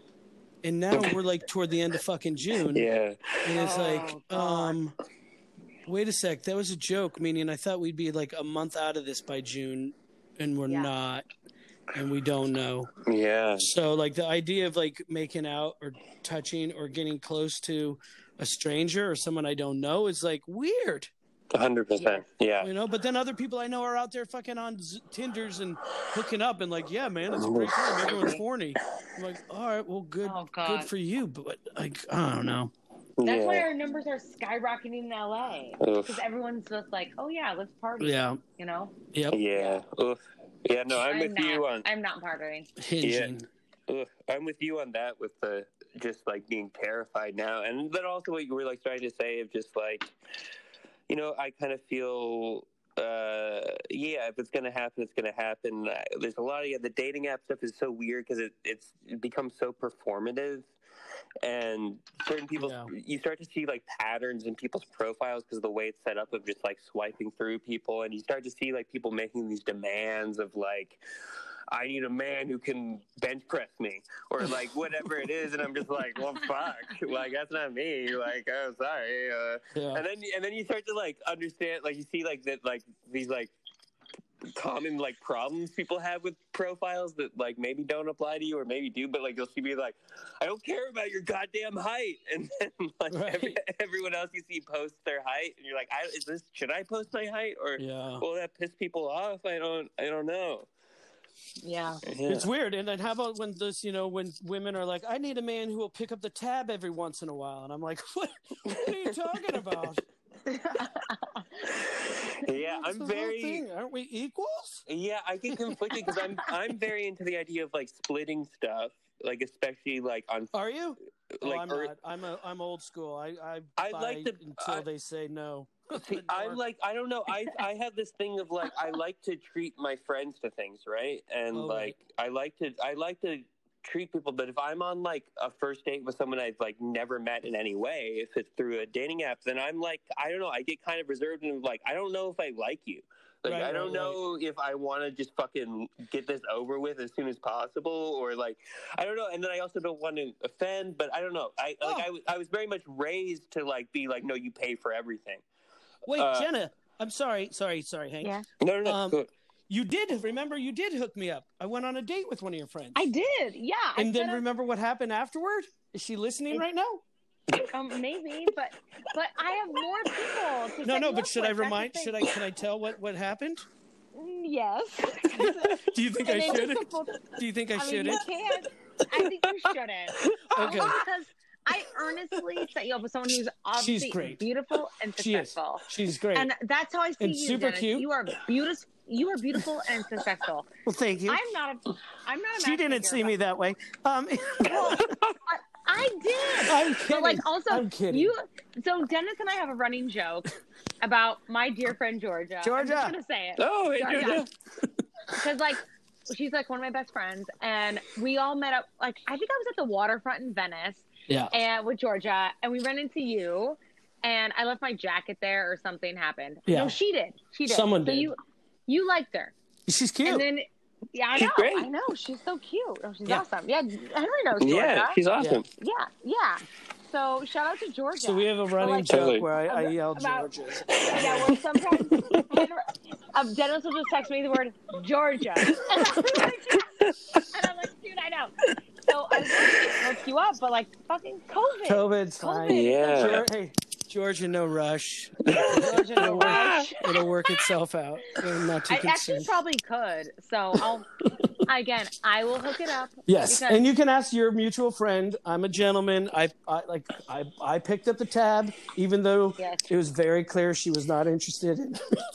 And now we're like toward the end of fucking June. Yeah. And it's Oh, like, God. um, wait a sec. That was a joke, meaning I thought we'd be like a month out of this by June, and we're Yeah. not. And we don't know. Yeah. So, like, the idea of like making out or touching or getting close to a stranger or someone I don't know is like weird. one hundred percent. Yeah. You know, but then other people I know are out there fucking on Z- Tinders and hooking up and like, yeah, man, it's a great time. Everyone's horny. I'm like, all right, well, good, Oh, God. good for you, but like, I don't know. That's why Yeah. our numbers are skyrocketing in L A Oof. because everyone's just like, oh yeah, let's party. Yeah, You know. yep, Yeah. Oof. Yeah. No, I'm, with not, you on. I'm not partying. hinging. Ugh, I'm with you on that with the just like being terrified now. And then also what you were like trying to say of just like, you know, I kind of feel, uh, yeah, if it's going to happen, it's going to happen. Uh, There's a lot of, yeah, the dating app stuff is so weird because it, it's it becomes so performative. And certain people, Yeah. you start to see like patterns in people's profiles because of the way it's set up of just like swiping through people. And you start to see like people making these demands of like, I need a man who can bench press me or like whatever it is. And I'm just like, well, fuck, like, that's not me. Like, oh, sorry. Uh, Yeah. and then, and then you start to like understand, like you see like that, like these like common like problems people have with profiles that like maybe don't apply to you or maybe do, but like you'll see me like, I don't care about your goddamn height. And then like Right. every, everyone else you see post their height and you're like, I, is this, should I post my height or Yeah. will that piss people off? I don't, I don't know. Yeah. Yeah. It's weird. And then how about when this, you know, when women are like, I need a man who will pick up the tab every once in a while. And I'm like, what, what are you talking about? Yeah, That's I'm the whole very, thing. Aren't we equals? yeah, I get conflicted because I'm, I'm very into the idea of like splitting stuff, like especially like on, Are you? Oh, like, I'm er- not. I'm a, I'm old school. I, I, I buy like to- until I- they say no. See, I like, I don't know. I, I have this thing of like, I like to treat my friends to things, right? And Oh, like, I like to, I like to treat people, but if I'm on like a first date with someone I've like never met in any way, if it's through a dating app, then I'm like, I don't know. I get kind of reserved and like, I don't know if I like you. Like, Right, I don't right, know if I want to just fucking get this over with as soon as possible, or like, I don't know. And then I also don't want to offend, but I don't know. I like, Oh. I, was- I was very much raised to like be like, no, you pay for everything. Wait, uh, Jenna. I'm sorry. Sorry. Sorry, Hank. Yeah. No, no, no. Um, go- You did. Remember, you did hook me up. I went on a date with one of your friends. I did. Yeah. I And then set up- remember what happened afterward? Is she listening It- right now? Um, maybe, but but I have more people. To No, set no, you but up should with. I That's the remind? thing. Should I? Can I tell what what happened? Mm, Yes. Do you think And I it's should? just a full- Do you think I, I mean, should? you can't. I think you shouldn't. Okay. Only because I earnestly set you up with someone who's obviously great. beautiful and She is. successful. She's great. And that's how I see And you, super Dennis. cute. You are beautiful. You are beautiful and successful. Well, thank you. I'm not a. I'm not a. She didn't see me that way. Um, Well, I, I did. I'm kidding. But like also, I'm kidding. you. So Dennis and I have a running joke about my dear friend Georgia. Georgia. I'm just gonna say it. Oh, hey, Georgia. Georgia. Because like she's like one of my best friends, and we all met up. Like I think I was at the waterfront in Venice, yeah. and with Georgia, and we ran into you, and I left my jacket there, or something happened. Yeah. No, she did. She did. Someone so did. You, you liked her, She's cute. and then yeah, I She's know, great. I know, she's so cute. Oh, she's Yeah. awesome. Yeah, Henry knows Georgia. Yeah, she's awesome. yeah, yeah. So shout out to Georgia. so we have a But, running like, joke Totally. where I, I About- yell about- Georgia. Yeah, well, sometimes Henry, um, Dennis will just text me the word Georgia, and I'm like, and I'm like, dude, I know. So I was going to look you up, but like fucking COVID. COVID's fine. COVID. Yeah. Geor- hey, Georgia, no rush. Georgia, no rush. It'll work itself out. I'm not too I actually concerned. probably could. So I'll again, I will hook it up. Yes, because- and you can ask your mutual friend. I'm a gentleman. I, I like I, I picked up the tab, even though Yes. it was very clear she was not interested in.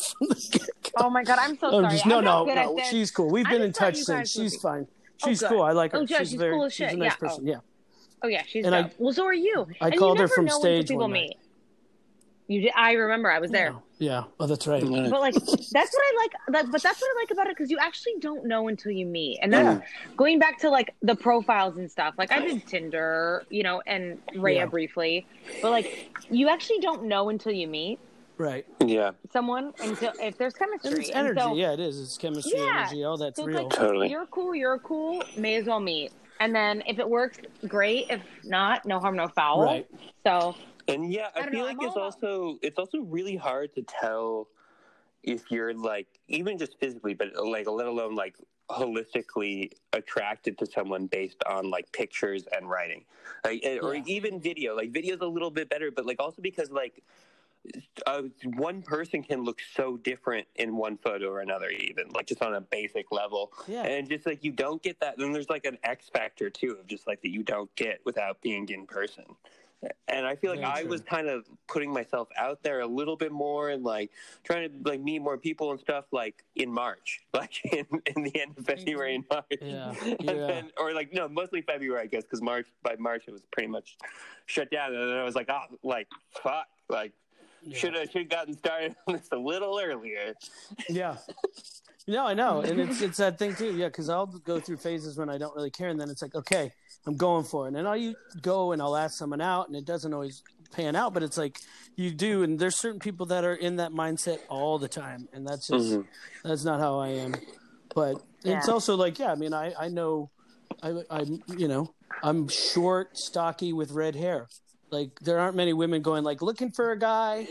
Oh my god, I'm so I'm sorry. just, I'm no, not no, good at no. this. She's cool. We've I been in just thought touch you since. guys would She's be- fine. Oh, She's good. cool. I like her. Oh, good. She's She's very. cool as she's a shit. nice Yeah. person. Oh. Yeah. Oh yeah, she's And dope. I- well, so are you. I and called you her never from know until stage people one night. meet. You did. I remember. I was there. Yeah. Oh, that's right. But like that's what I like. That, but that's what I like about it because you actually don't know until you meet. And that's going back to like the profiles and stuff. Like I did Tinder, you know, and Raya Yeah. briefly. But like you actually don't know until you meet Right. Yeah. someone until if there's chemistry. And it's And energy. so- yeah, it is. It's chemistry, Yeah. energy. All that's So it's real. like Totally. you're cool, you're cool. May as well meet. And then if it works, great. If not, no harm, no foul. Right. So And yeah, I I, don't feel know, like I'm it's all also it's also really hard to tell if you're like even just physically, but like let alone like holistically attracted to someone based on like pictures and writing, like eh, or Yeah. even video. Like video's a little bit better, but like also because like uh, one person can look so different in one photo or another, even like just on a basic level. Yeah. And just like you don't get that, then there's like an X factor too of just like that you don't get without being in person. And I feel like Very I true. was kind of putting myself out there a little bit more and like trying to like meet more people and stuff like in March, like in, in the end of February and March. Yeah, And yeah. then, or like, no, mostly February, I guess, because March, by March, it was pretty much shut down. And then I was like, oh, like, fuck, like, Yeah. should have should have gotten started on this a little earlier. Yeah. No, I know, and it's it's that thing too. Yeah, because I'll go through phases when I don't really care, and then it's like, okay, I'm going for it, and then I'll you go and I'll ask someone out, and it doesn't always pan out, but it's like you do, and there's certain people that are in that mindset all the time, and that's just Mhm. that's not how I am. But it's Yeah. also like, yeah, I mean, I I know, I I'm you know I'm short, stocky with red hair. Like there aren't many women going like looking for a guy.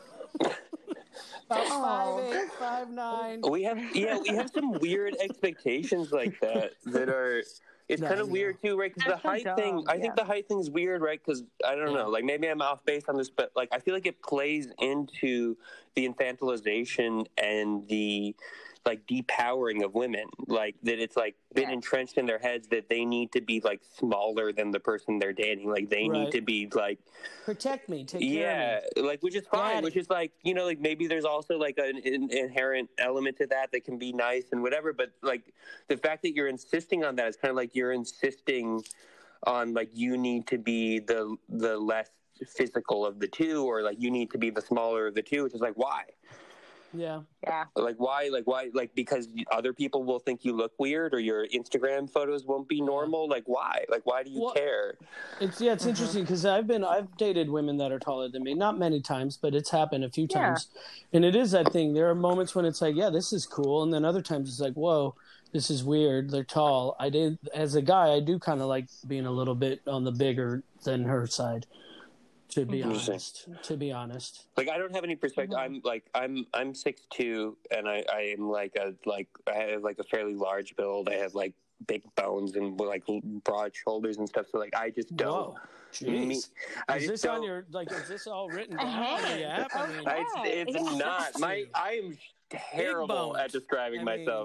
About five eight, five nine. We have yeah, we have some weird expectations like that that are. It's No, kind of no. weird too, right? Because the That's so height dumb, thing, I yeah. think the height thing is weird, right? Because I don't Yeah. know, like maybe I'm off base on this, but like I feel like it plays into the infantilization and the like depowering of women, like that it's like been Yeah. entrenched in their heads that they need to be like smaller than the person they're dating, like they Right. need to be like Protect me, take yeah, care of me. like which is fine. Daddy. Which is like you know, like maybe there's also like an, in inherent element to that that can be nice and whatever. But like the fact that you're insisting on that is kind of like you're insisting on like you need to be the the less physical of the two, or like you need to be the smaller of the two. Which is like why? Yeah. yeah. Like why? Like why? Like because other people will think you look weird, or your Instagram photos won't be normal. Like why? Like why do you Well, care? It's yeah, it's interesting because I've been I've dated women that are taller than me, not many times, but it's happened a few Yeah. times, and it is that thing. There are moments when it's like, yeah, this is cool, and then other times it's like, whoa, this is weird. They're tall. I did as a guy, I do kind of like being a little bit on the bigger than her side. To be Interesting. honest, to be honest, Like I don't have any perspective. I'm like I'm I'm six two, and I I am like a like I have like a fairly large build. I have like big bones and like broad shoulders and stuff. So like I just don't. whoa, jeez. Me, I Is just this on don't- your like? Is this all written down Uh-huh. on the app? I mean, I, it's it's Yeah. not my. I am terrible bones. at describing I myself.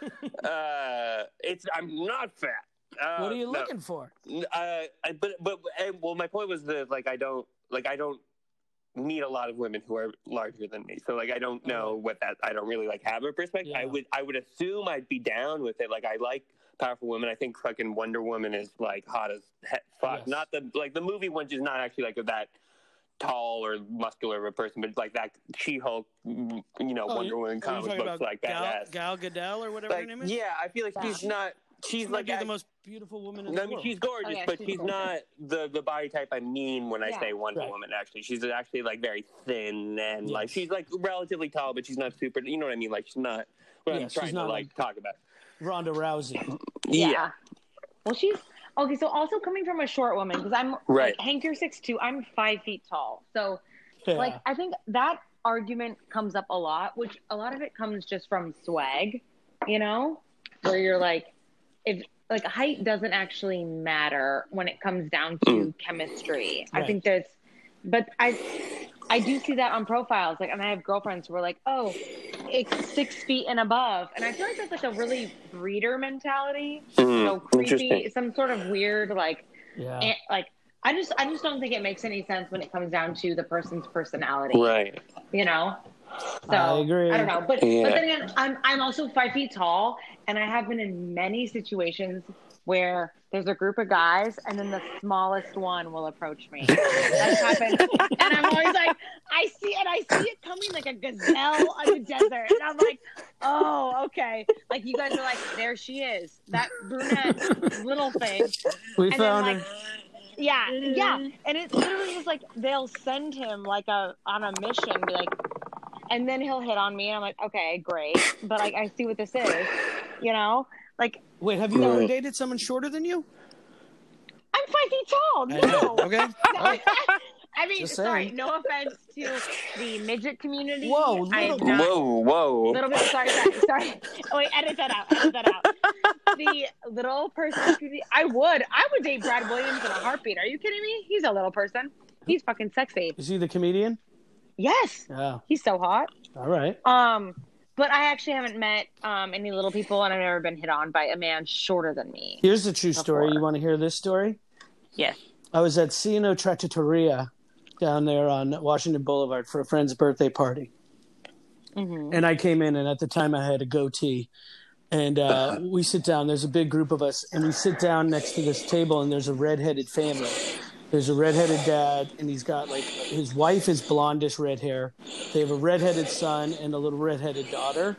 uh, it's I'm not fat. Uh, what are you no. looking for? Uh, I, but but and, well, my point was that like I don't like I don't meet a lot of women who are larger than me. So like I don't know what that I don't really like have a perspective. Yeah. I would I would assume I'd be down with it. Like I like powerful women. I think fucking Wonder Woman is like hot as he- fuck. Yes. Not the like the movie one is not actually like that tall or muscular of a person, but like that She-Hulk, you know, Oh, Wonder you- Woman are you comic talking looks about like Gal, badass. Gal Gadot or whatever her Like name is? yeah, I feel like she's Yeah. not. She's She might like be the I- most beautiful woman in I the mean, world. she's gorgeous, Oh, yeah, but she's she's gorgeous. not the, the body type I mean when I Yeah. say Wonder Right. Woman. Actually, she's actually like very thin and like Yes. she's like relatively tall, but she's not super. You know what I mean? Like she's not what Yeah, I'm she's trying to not like, like- talk about. Ronda Rousey. Yeah. Well, she's okay. So also coming from a short woman, because I'm Right. like, Hank, you're six two. I'm five feet tall. So Yeah. like I think that argument comes up a lot, which a lot of it comes just from swag, you know, where you're like, if like height doesn't actually matter when it comes down to Mm. chemistry. I Right. think there's, but I, I do see that on profiles. Like, and I have girlfriends who are like, oh, it's six feet and above, and I feel like that's like a really breeder mentality. Mm, You know, creepy, interesting. some sort of weird like, yeah. eh, like. I just, I just don't think it makes any sense when it comes down to the person's personality. Right. You know. So I agree. I don't know, but Yeah. but then again, I'm I'm also five feet tall, and I have been in many situations where there's a group of guys, and then the smallest one will approach me. That's happened, and I'm always like, I see it, I see it coming like a gazelle on the desert, and I'm like, oh, okay. Like you guys are like, there she is, that brunette little thing. We And then, found like, her. Yeah, yeah, and it literally was like they'll send him like a on a mission, be like, and then he'll hit on me. And I'm like, okay, great, but like I see what this is, you know. Like Wait, have you ever Right. dated someone shorter than you? I'm five feet tall. I know. No, Okay. I mean, Just sorry, saying. no offense to the midget community. Whoa, I'm little- not. Whoa, whoa. Little bit. Sorry, sorry, sorry. Oh, wait, edit that out. Edit that out. The little person community. I would. I would date Brad Williams in a heartbeat. Are you kidding me? He's a little person. He's fucking sexy. Is he the comedian? Yes, Yeah. he's so hot. All right. Um, but I actually haven't met um any little people, and I've never been hit on by a man shorter than me. Here's the true story. Before. You want to hear this story? Yes. I was at Ciano Trattoria down there on Washington Boulevard for a friend's birthday party. Mm-hmm. And I came in, and at the time I had a goatee. And uh, we sit down. There's a big group of us, and we sit down next to this table, and there's a redheaded family. There's a redheaded dad, and he's got like his wife is blondish red hair. They have a redheaded son and a little redheaded daughter.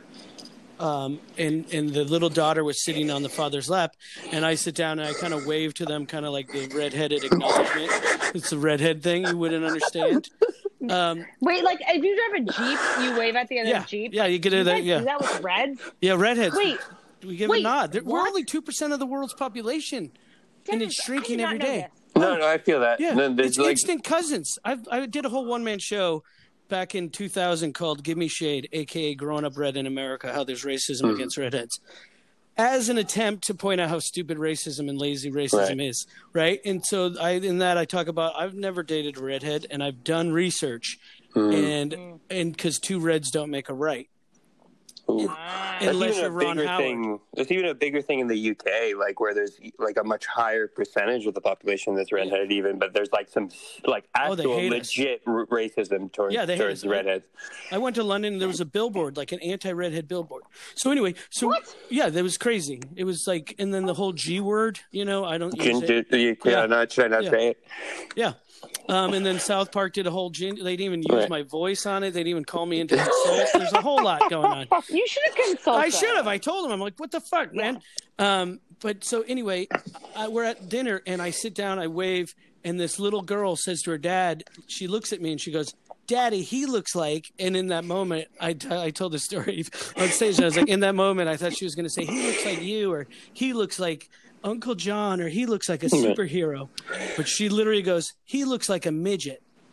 Um, and and the little daughter was sitting on the father's lap, and I sit down and I kind of wave to them, kind of like the redheaded acknowledgement. It's the redhead thing you wouldn't understand. Um, Wait, like if you drive a Jeep, you wave at the other yeah, Jeep. yeah, you get You it. guys Yeah, do that with reds? yeah, redheads. Wait, we give a wait, nod. They're- We're what? only two percent of the world's population, and Dennis, it's I shrinking did not every know day. this. No, no, I feel that. Yeah, Then there's it's like instant cousins. I I did a whole one man show back in two thousand called "Give Me Shade," aka "Growing Up Red in America: How There's Racism Mm. Against Redheads," as an attempt to point out how stupid racism and lazy racism Right. is. Right, and so I in that I talk about I've never dated a redhead, and I've done research, Mm. and and because two reds don't make a right. Ooh. Ah. That's Unless even you're a Ron bigger Howard. thing. There's even a bigger thing in the U K, like where there's like a much higher percentage of the population that's redheaded, even. But there's like some like Oh, they actual hate us. legit r- racism towards Yeah, they hate towards us. redheads. I went to London and there was a billboard, like an anti-redhead billboard. So anyway, so What? yeah, that was crazy. It was like, and then the whole G word, you know, I don't use Ginger, it. you Yeah. yeah. not should I not Yeah. say it? Yeah. Um, and then South Park did a whole gin. They didn't even use Right. my voice on it. They didn't even call me into consult. There's a whole lot going on. You should have consulted. I should have. I told him. I'm like, what the fuck, man? Um, but so anyway, I, we're at dinner and I sit down, I wave, and this little girl says to her dad, she looks at me and she goes, "Daddy, he looks like," and in that moment, I, t- I told the story on stage. And I was like, in that moment, I thought she was going to say, "He looks like you," or "He looks like Uncle John," or "He looks like a superhero." But she literally goes, "He looks like a midget."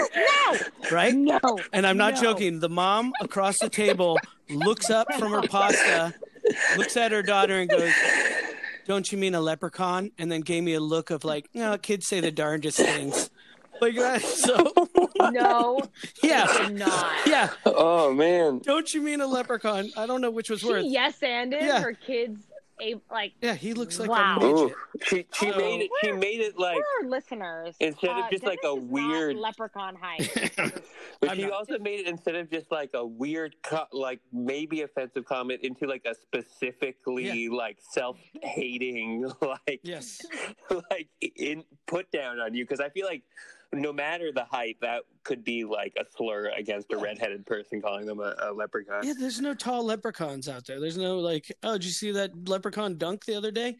No, right? no. And I'm not no. joking. The mom across the table looks up from her pasta, looks at her daughter and goes, "Don't you mean a leprechaun?" And then gave me a look of like, "No, kids say the darndest things." Like that. So No, yeah, did not. yeah. Oh man. Don't you mean a leprechaun? I don't know which was She worse. yes anded Yeah. her kids. A, like Yeah, he looks like Wow. a midget. Ooh, she she So- made it. She made it like, for our listeners, instead of uh, just like a Dennis is not weird- leprechaun height. but I'm she not- also made it instead of just like a weird, co- like maybe offensive comment into like a specifically like self-hating, like Yes. like in put down on you, because I feel like no matter the height, that could be like a slur against a redheaded person calling them a, a leprechaun. Yeah, there's no tall leprechauns out there. There's no like, oh, did you see that leprechaun dunk the other day?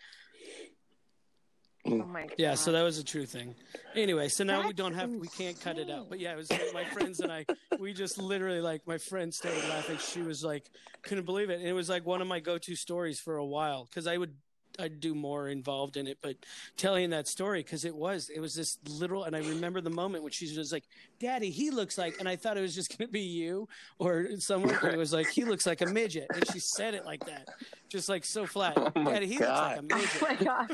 Oh my god. Yeah, so that was a true thing. Anyway, so now we That's don't have, we can't cut it out. But yeah, it was my friends and I, we just literally like, my friend started laughing. She was like, couldn't believe it. And it was like one of my go-to stories for a while because I would, I'd do more involved in it, but telling that story because it was, it was this little, and I remember the moment when she was like, "Daddy, he looks like," and I thought it was just going to be you or someone. But it was like, "He looks like a midget," and she said it like that, just like so flat. Oh my "Daddy, he God. looks like a midget." Oh my god.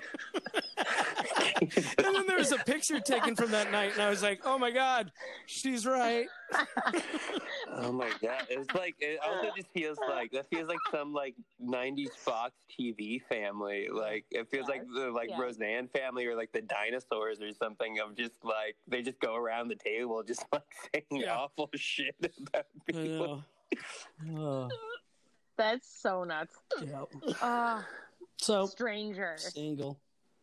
And then there was a picture taken from that night, and I was like, "Oh my God, she's right." Oh my god! It's like it also just feels like that feels like some like nineties Fox T V family. Like it feels like the like Yes. Roseanne family or like the dinosaurs or something. Of just like they just go around the table just like saying Yeah. awful shit about I people. know. Oh, That's so nuts. yeah. Uh, So stranger. single.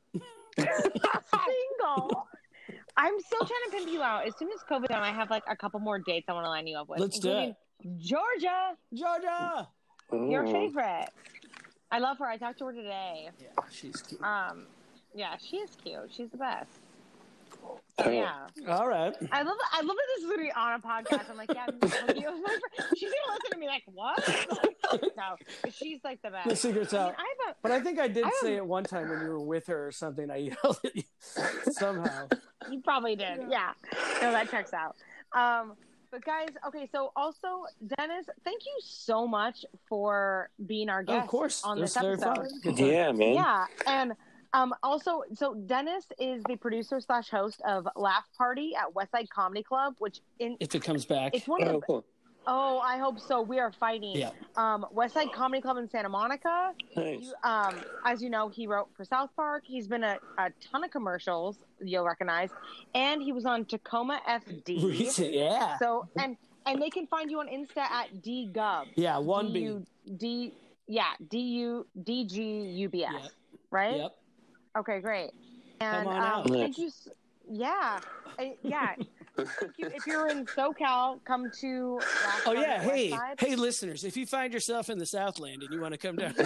Single. I'm still trying to pimp you out. As soon as COVID's done, I have like a couple more dates I want to line you up with. Let's do including Georgia, Georgia. your Ooh. favorite. I love her. I talked to her today. Yeah, she's cute. Um, yeah, she is cute. She's the best. Oh. Yeah, All right. I love. I love that this is going to be on a podcast. I'm like, yeah, I'm telling you, my friend. She's gonna listen to me like, what? No, but she's like the best. The secret's I mean, out. I have a. But I think I did I say don't- it one time when you were with her or something. I yelled at you somehow. You probably did. Yeah. No, that checks out. Um, but guys, okay, so also, Dennis, thank you so much for being our Oh, guest of course. on It was this very episode. fun. Good time. Yeah, man. Yeah, and um, also, so Dennis is the producer slash host of Laugh Party at Westside Comedy Club, which in If it comes back. it's one of Oh, the. cool. Oh, I hope so. We are fighting. Yeah. Um, Westside Comedy Club in Santa Monica. Nice. You, um, as you know, he wrote for South Park. He's been a, a ton of commercials you'll recognize, and he was on Tacoma F D. Recent, yeah. So and and they can find you on Insta at dgub. Yeah, one D B. U D yeah D U D G U B S. Yep. Right. Yep. Okay, great. And on um, out. thank you. s- Yeah, Uh, yeah. Thank you. If you're in SoCal, come to. Laugh Oh Party yeah, at hey, Westside. hey, listeners! If you find yourself in the Southland and you want to come down,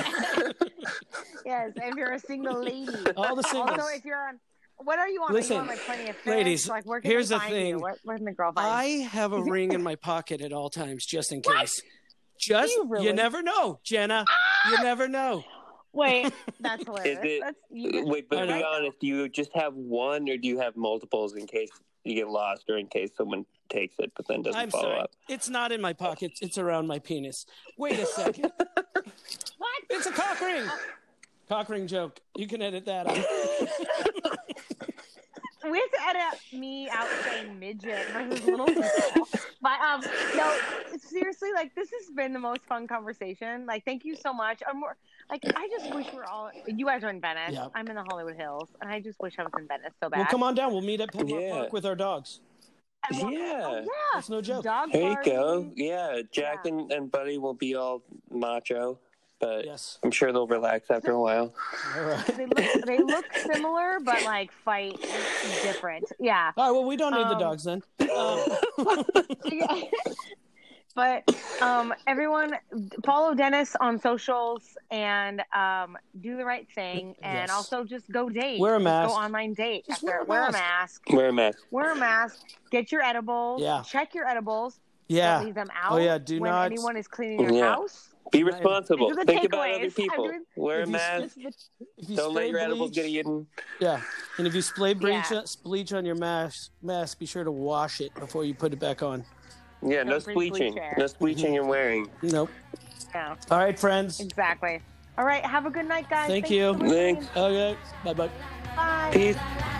Yes, if you're a single lady. all the singles. Also, if you're on, what are you on? Listen, are you on like Plenty of Fish? ladies, like where can here's they the find thing. You? Where, where can the girl find I you? have a ring in my pocket at all times, just in case. Just you really? never know, Jenna. You never know. Wait, that's hilarious. Is it- That's, you, Wait, but I to be know. honest, do you just have one or do you have multiples in case you get lost or in case someone takes it but then doesn't I'm follow sorry. up? It's not in my pocket. It's around my penis. Wait a second. what? It's a cock ring. Cock ring joke. You can edit that out. We have to edit me out saying midget versus little people. But um, no, seriously, like this has been the most fun conversation. Like, thank you so much. I'm more, like, I just wish we're all. You guys are in Venice. Yeah. I'm in the Hollywood Hills, and I just wish I was in Venice so bad. Well, come on down. We'll meet at Pembroke Yeah. Park with our dogs. And we'll- Yeah. oh, yeah. That's no joke. Dog There you party. go. Yeah, Jack Yeah. And, and Buddy will be all macho, but Yes. I'm sure they'll relax after a while. All right. They look, they look similar, but like fight different. Yeah. All right. Well, we don't need the Um, dogs then. Um, Yeah. But um, everyone follow Dennis on socials and um, do the right thing, and Yes. also just go date. Wear a Just mask. Go online date. Just After- wear a wear a mask. mask. Wear a mask. Wear a mask. Get your edibles. Yeah. Check your edibles. yeah. Don't leave them out. Oh, yeah, do when not- anyone is cleaning your Yeah. house. Be responsible. These are the Think about other takeaways. people. I'm Wear a If you mask. spray- If you Don't let spray your edibles bleach, get eaten. yeah, and if you spray bleach, Yeah. bleach on your mask, mask, be sure to wash it before you put it back on. Yeah, no Don't bring bleach spleeching. there. No spleeching and wearing. Nope. Yeah, All right, friends. exactly. All right, have a good night, guys. Thank Thanks you. for listening. Thanks. Okay. Bye bye. Bye. Peace.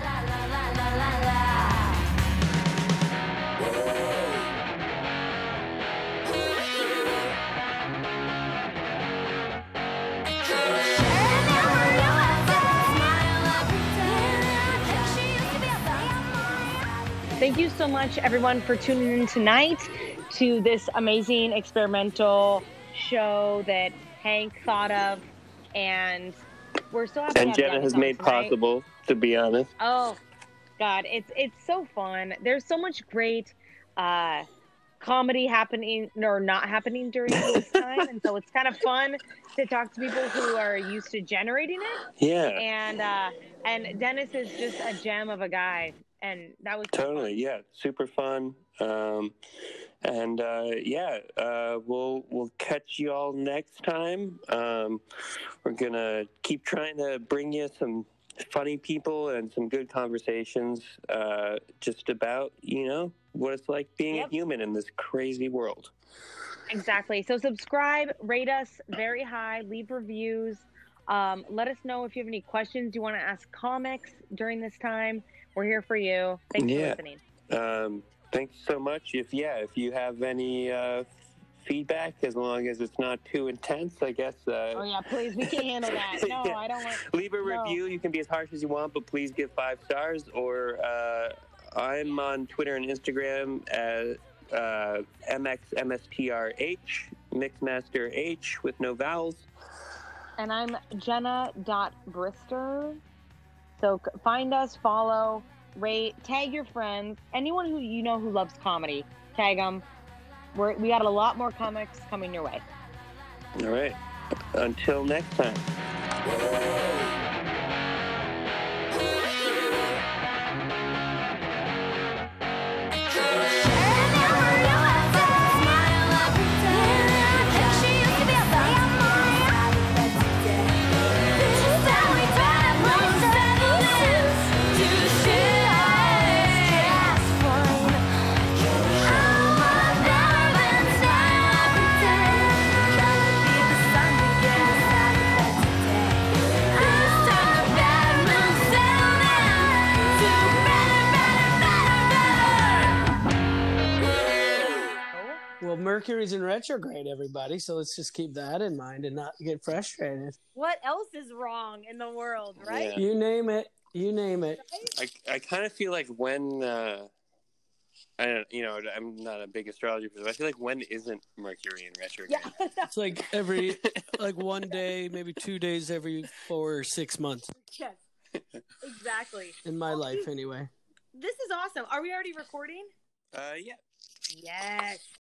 Thank you so much, everyone, for tuning in tonight to this amazing experimental show that Hank thought of, and we're so happy to And have Jenna Dennis has on made tonight. possible, to be honest. Oh, God, it's it's so fun. There's so much great uh, comedy happening or not happening during this time, and so it's kind of fun to talk to people who are used to generating it. Yeah, And uh, and Dennis is just a gem of a guy, and that was so totally. fun. Yeah, super fun. Um, and uh, yeah, uh, we'll we'll catch you all next time. Um, we're gonna keep trying to bring you some funny people and some good conversations, uh, just about you know what it's like being Yep. a human in this crazy world. Exactly. So subscribe, rate us very high, leave reviews. Um, let us know if you have any questions you want to ask comics during this time. We're here for you. Thanks for Yeah. listening. Um, thanks so much. If yeah, if you have any uh, feedback, as long as it's not too intense, I guess. Uh, Oh yeah, please. We can't handle that. No, Yeah. I don't want. Leave a No. review. You can be as harsh as you want, but please give five stars. Or uh, I'm on Twitter and Instagram at uh, M X M S T R H, Mixmaster H with no vowels. And I'm Jenna.Brister. So c- find us, follow, rate, tag your friends. Anyone who you know who loves comedy, tag them. We're, we got a lot more comics coming your way. All right. Until next time. Well, Mercury's in retrograde, everybody. So let's just keep that in mind and not get frustrated. What else is wrong in the world, right? Yeah. You name it. You name it. I, I kind of feel like when uh, I don't you know I'm not a big astrologer person, but I feel like when isn't Mercury in retrograde? Yeah. It's like every, like one day, maybe two days every four or six months Yes. Exactly. in my life, anyway. This is awesome. Are we already recording? Uh, yeah. Yes.